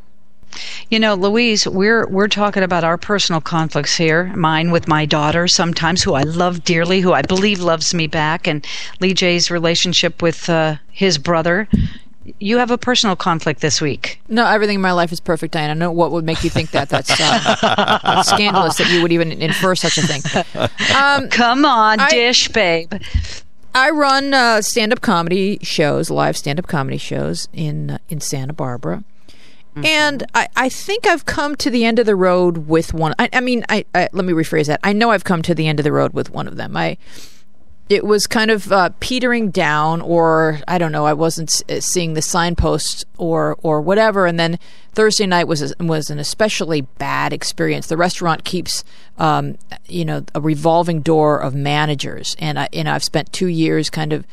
You know, Louise, we're we're talking about our personal conflicts here. Mine with my daughter sometimes, who I love dearly, who I believe loves me back, and Lee J's relationship with uh, his brother. You have a personal conflict this week.
No, everything in my life is perfect, Diana. I don't know what would make you think that. That's uh, scandalous that you would even infer such a thing. Um,
Come on,
I,
dish, babe.
I run uh, stand-up comedy shows, live stand-up comedy shows in uh, in Santa Barbara. Mm-hmm. And I, I think I've come to the end of the road with one. I, I mean, I, I let me rephrase that. I know I've come to the end of the road with one of them. I... It was kind of uh, petering down, or I don't know. I wasn't seeing the signposts, or or whatever. And then Thursday night was a, was an especially bad experience. The restaurant keeps, um, you know, a revolving door of managers, and I, you know, I've spent two years kind of,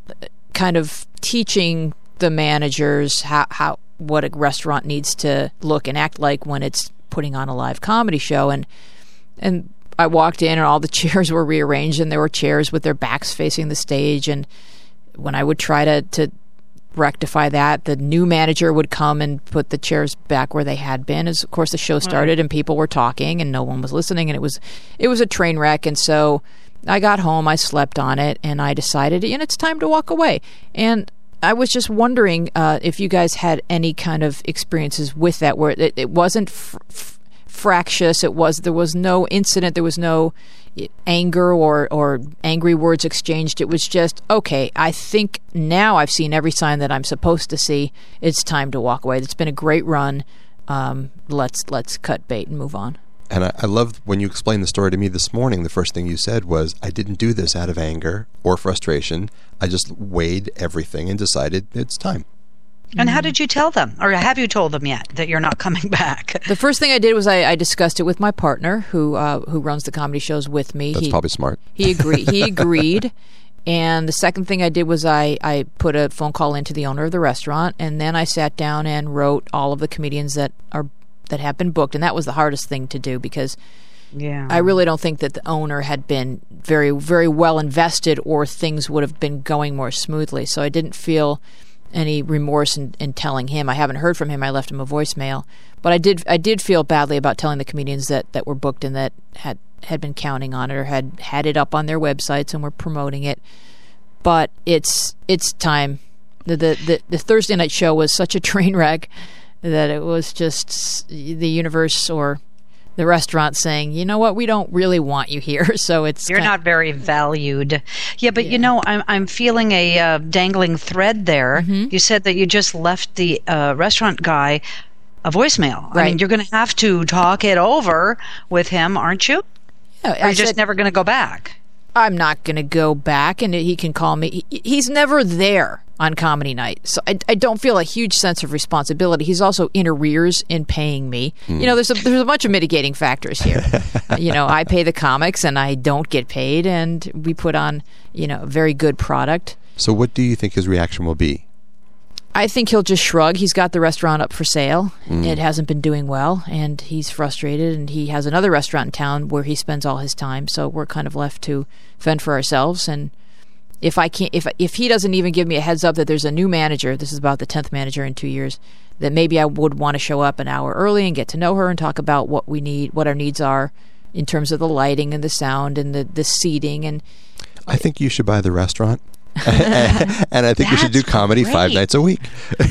kind of teaching the managers how how what a restaurant needs to look and act like when it's putting on a live comedy show, and and. I walked in and all the chairs were rearranged and there were chairs with their backs facing the stage. And when I would try to, to rectify that, the new manager would come and put the chairs back where they had been. As of course the show started and people were talking and no one was listening, and it was it was a train wreck. And so I got home, I slept on it, and I decided, you know, it's time to walk away. And I was just wondering uh, if you guys had any kind of experiences with that where it, it wasn't fr- fr- fractious. It was there was no incident. There was no anger or or angry words exchanged. It was just, okay, I think now I've seen every sign that I'm supposed to see. It's time to walk away. It's been a great run. Um, let's let's cut bait and move on.
And I, I loved when you explained the story to me this morning. The first thing you said was, I didn't do this out of anger or frustration. I just weighed everything and decided it's time.
And how did you tell them? Or have you told them yet that you're not coming back?
The first thing I did was I, I discussed it with my partner who uh, who runs the comedy shows with me.
That's
he,
probably smart.
He agreed. He agreed. And the second thing I did was I, I put a phone call into the owner of the restaurant, and then I sat down and wrote all of the comedians that are that have been booked. And that was the hardest thing to do because
yeah.
I really don't think that the owner had been very, very well invested, or things would have been going more smoothly. So I didn't feel any remorse in, in telling him. I haven't heard from him. I left him a voicemail, but I did I did feel badly about telling the comedians that, that were booked and that had, had been counting on it or had had it up on their websites and were promoting it. But it's it's time. The the the, the Thursday night show was such a train wreck that it was just the universe or the restaurant saying, you know what, we don't really want you here. So it's
you're not very valued. Yeah, but yeah. you know, I'm I'm feeling a uh, dangling thread there. Mm-hmm. You said that you just left the uh, restaurant guy a voicemail.
Right.
I mean, you're going to have to talk it over with him, aren't you?
Yeah,
or you're just never going to go back.
I'm not going to go back, and he can call me. He, he's never there on comedy night, so I, I don't feel a huge sense of responsibility. He's also in arrears in paying me. Mm. You know, there's a there's a bunch of mitigating factors here. You know, I pay the comics, and I don't get paid, and we put on, you know, a very good product.
So what do you think his reaction will be?
I think he'll just shrug. He's got the restaurant up for sale.
Mm.
It hasn't been doing well, and he's frustrated, and he has another restaurant in town where he spends all his time, so we're kind of left to fend for ourselves. And if I can't, if if he doesn't even give me a heads up that there's a new manager, this is about the tenth manager in two years, that maybe I would want to show up an hour early and get to know her and talk about what we need, what our needs are in terms of the lighting and the sound and the, the seating. And
I think you should buy the restaurant and, and I think we should do
That's
comedy
great.
five nights a week.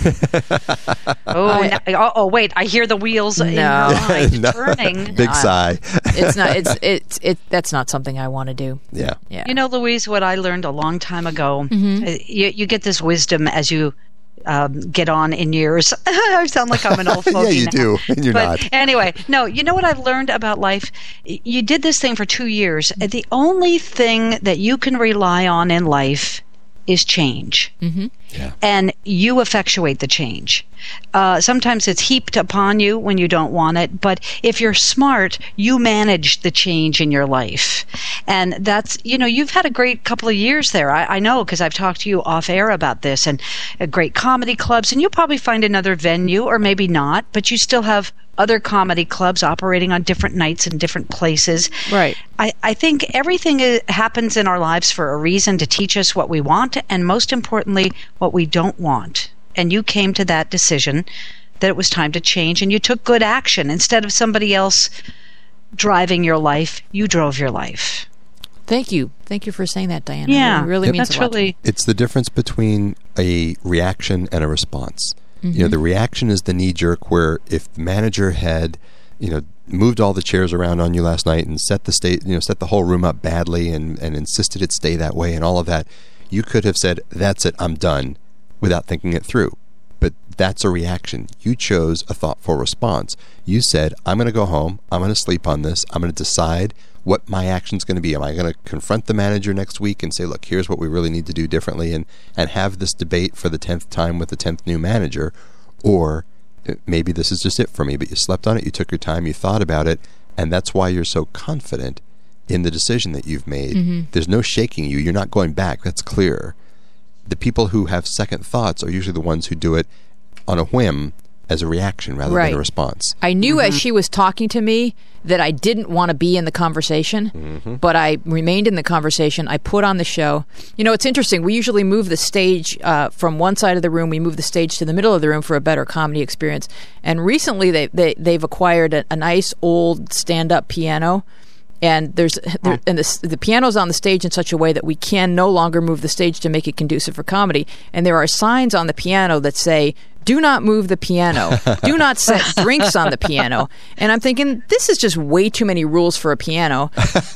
Oh, now- oh, oh, wait! I hear the wheels in your
No.
mind
No.
turning.
Big sigh.
It's not. It's it's it. That's not something I want to do.
Yeah.
Yeah.
You know, Louise, what I learned a long time ago.
Mm-hmm.
uh, You, you get this wisdom as you um, get on in years. I sound like I'm an old fogey
Yeah, you
now.
do, and you're
but
not.
Anyway, no. You know what I've learned about life? Y- You did this thing for two years. and The only thing that you can rely on in life is change.
Mm-hmm.
Yeah.
And you effectuate the change. Uh, sometimes it's heaped upon you when you don't want it, but if you're smart, you manage the change in your life. And that's, you know, you've had a great couple of years there. I, I know because I've talked to you off air about this, and uh, great comedy clubs, and you'll probably find another venue, or maybe not, but you still have other comedy clubs operating on different nights in different places.
Right.
I, I think everything i- happens in our lives for a reason, to teach us what we want, and most importantly, what we don't want. And you came to that decision that it was time to change, and you took good action. Instead of somebody else driving your life, you drove your life.
Thank you. Thank you for saying that, Diana.
Yeah,
it really
Yep.
means
that's
a lot to me.
really
It's the difference between a reaction and a response. You know, the reaction is the knee jerk, where if the manager had, you know, moved all the chairs around on you last night and set the state, you know, set the whole room up badly and, and insisted it stay that way and all of that, you could have said, "That's it, I'm done," without thinking it through. But that's a reaction. You chose a thoughtful response. You said, "I'm going to go home. I'm going to sleep on this. I'm going to decide what my action's going to be. Am I going to confront the manager next week and say, look, here's what we really need to do differently, and, and have this debate for the tenth time with the tenth new manager? Or uh, maybe this is just it for me." But you slept on it, you took your time, you thought about it, and that's why you're so confident in the decision that you've made.
Mm-hmm.
There's no shaking you. You're not going back. That's clear. The people who have second thoughts are usually the ones who do it on a whim, as a reaction rather
Right.
than a response.
I knew as she was talking to me that I didn't want to be in the conversation,
Mm-hmm.
but I remained in the conversation. I put on the show. You know, it's interesting. We usually move the stage uh, from one side of the room. We move the stage to the middle of the room for a better comedy experience. And recently, they, they they've acquired a, a nice old stand-up piano. And there's there, and the the piano's on the stage in such a way that we can no longer move the stage to make it conducive for comedy. And there are signs on the piano that say, "Do not move the piano. Do not set drinks on the piano." And I'm thinking, this is just way too many rules for a piano.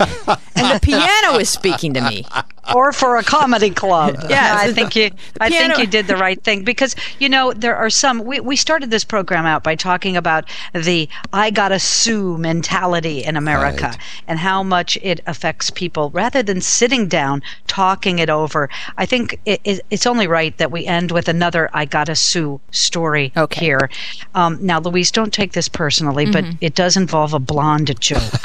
And the piano is speaking to me.
Or for a comedy club.
Yeah,
I
the-
think you.
the
I think
piano-
you did the right thing, because you know there are some. We we started this program out by talking about the "I gotta sue" mentality in America,
Right.
and how much it affects people. Rather than sitting down talking it over, I think it, it, it's only right that we end with another "I gotta sue" story
Okay.
here. Um, now, Louise, don't take this personally, but it does involve a blonde joke.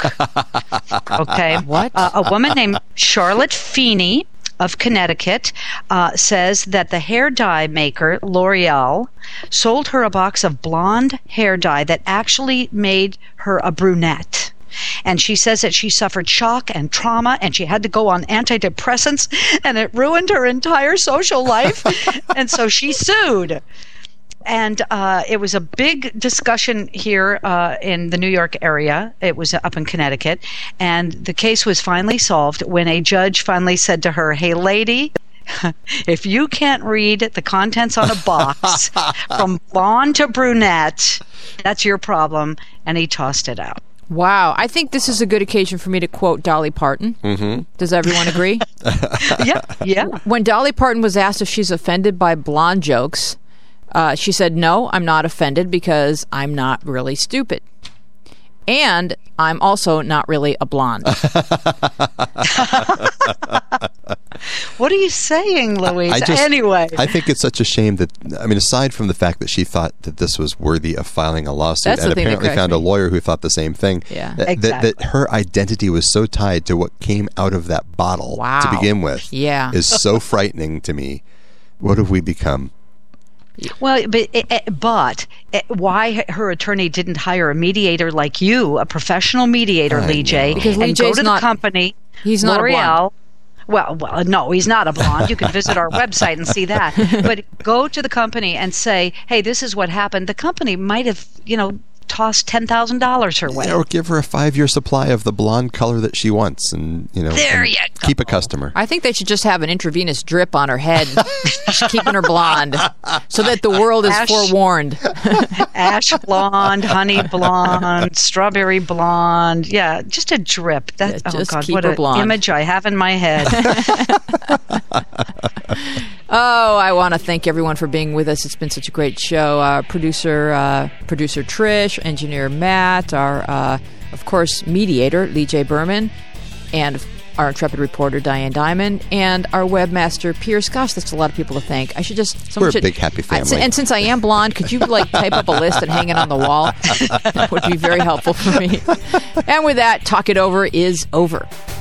Okay.
What?
Uh, a woman named Charlotte Feeney of Connecticut uh, says that the hair dye maker L'Oreal sold her a box of blonde hair dye that actually made her a brunette. And she says that she suffered shock and trauma, and she had to go on antidepressants, and it ruined her entire social life. And so she sued. And uh, it was a big discussion here uh, in the New York area. It was up in Connecticut. And the case was finally solved when a judge finally said to her, "Hey, lady, if you can't read the contents on a box from blonde to brunette, that's your problem." And he tossed it out.
Wow. I think this is a good occasion for me to quote Dolly Parton. Mm-hmm. Does everyone agree?
Yeah, yeah.
When Dolly Parton was asked if she's offended by blonde jokes, uh, she said, "No, I'm not offended because I'm not really stupid. And I'm also not really a blonde."
What are you saying, Louise?
I just,
anyway.
I think it's such a shame that, I mean, aside from the fact that she thought that this was worthy of filing a lawsuit,
That's the
and
thing that
apparently
cracks
found a
me.
lawyer who thought the same thing,
Yeah.
that, that,
Exactly.
that her identity was so tied to what came out of that bottle
Wow.
to begin with
Yeah.
is so frightening to me. What have we become?
Well, but, eh, eh, but eh, why her attorney didn't hire a mediator like you, a professional mediator,
I
Lee J,
know.
Because Lee
and go
J's
to
not-
the company,
he's not a blonde.
L'Oreal. Well, well, no, he's not a blonde. You can visit our website and see that. But go to the company and say, "Hey, this is what happened." The company might have, you know, toss ten thousand dollars her way.
Or give her a five-year supply of the blonde color that she wants, and you know,
There
and
you go.
keep a customer.
I think they should just have an intravenous drip on her head, just keeping her blonde, so that the world is
Ash-
forewarned.
Ash blonde, honey blonde, strawberry blonde. Yeah, just a drip. That,
Yeah,
oh
just
God,
keep
what
her
an
blonde.
image I have in my head.
Oh, I want to thank everyone for being with us. It's been such a great show. Uh, producer, uh, producer Trish, engineer Matt, our, uh, of course, mediator Lee J. Berman, and our intrepid reporter Diane Diamond, and our webmaster Pierce. Gosh, that's a lot of people to thank. I should just. someone
We're a
should,
big, happy
I-
family.
and since I am blonde, could you like type up a list and hang it on the wall? That would be very helpful for me. And with that, Talk It Over is over.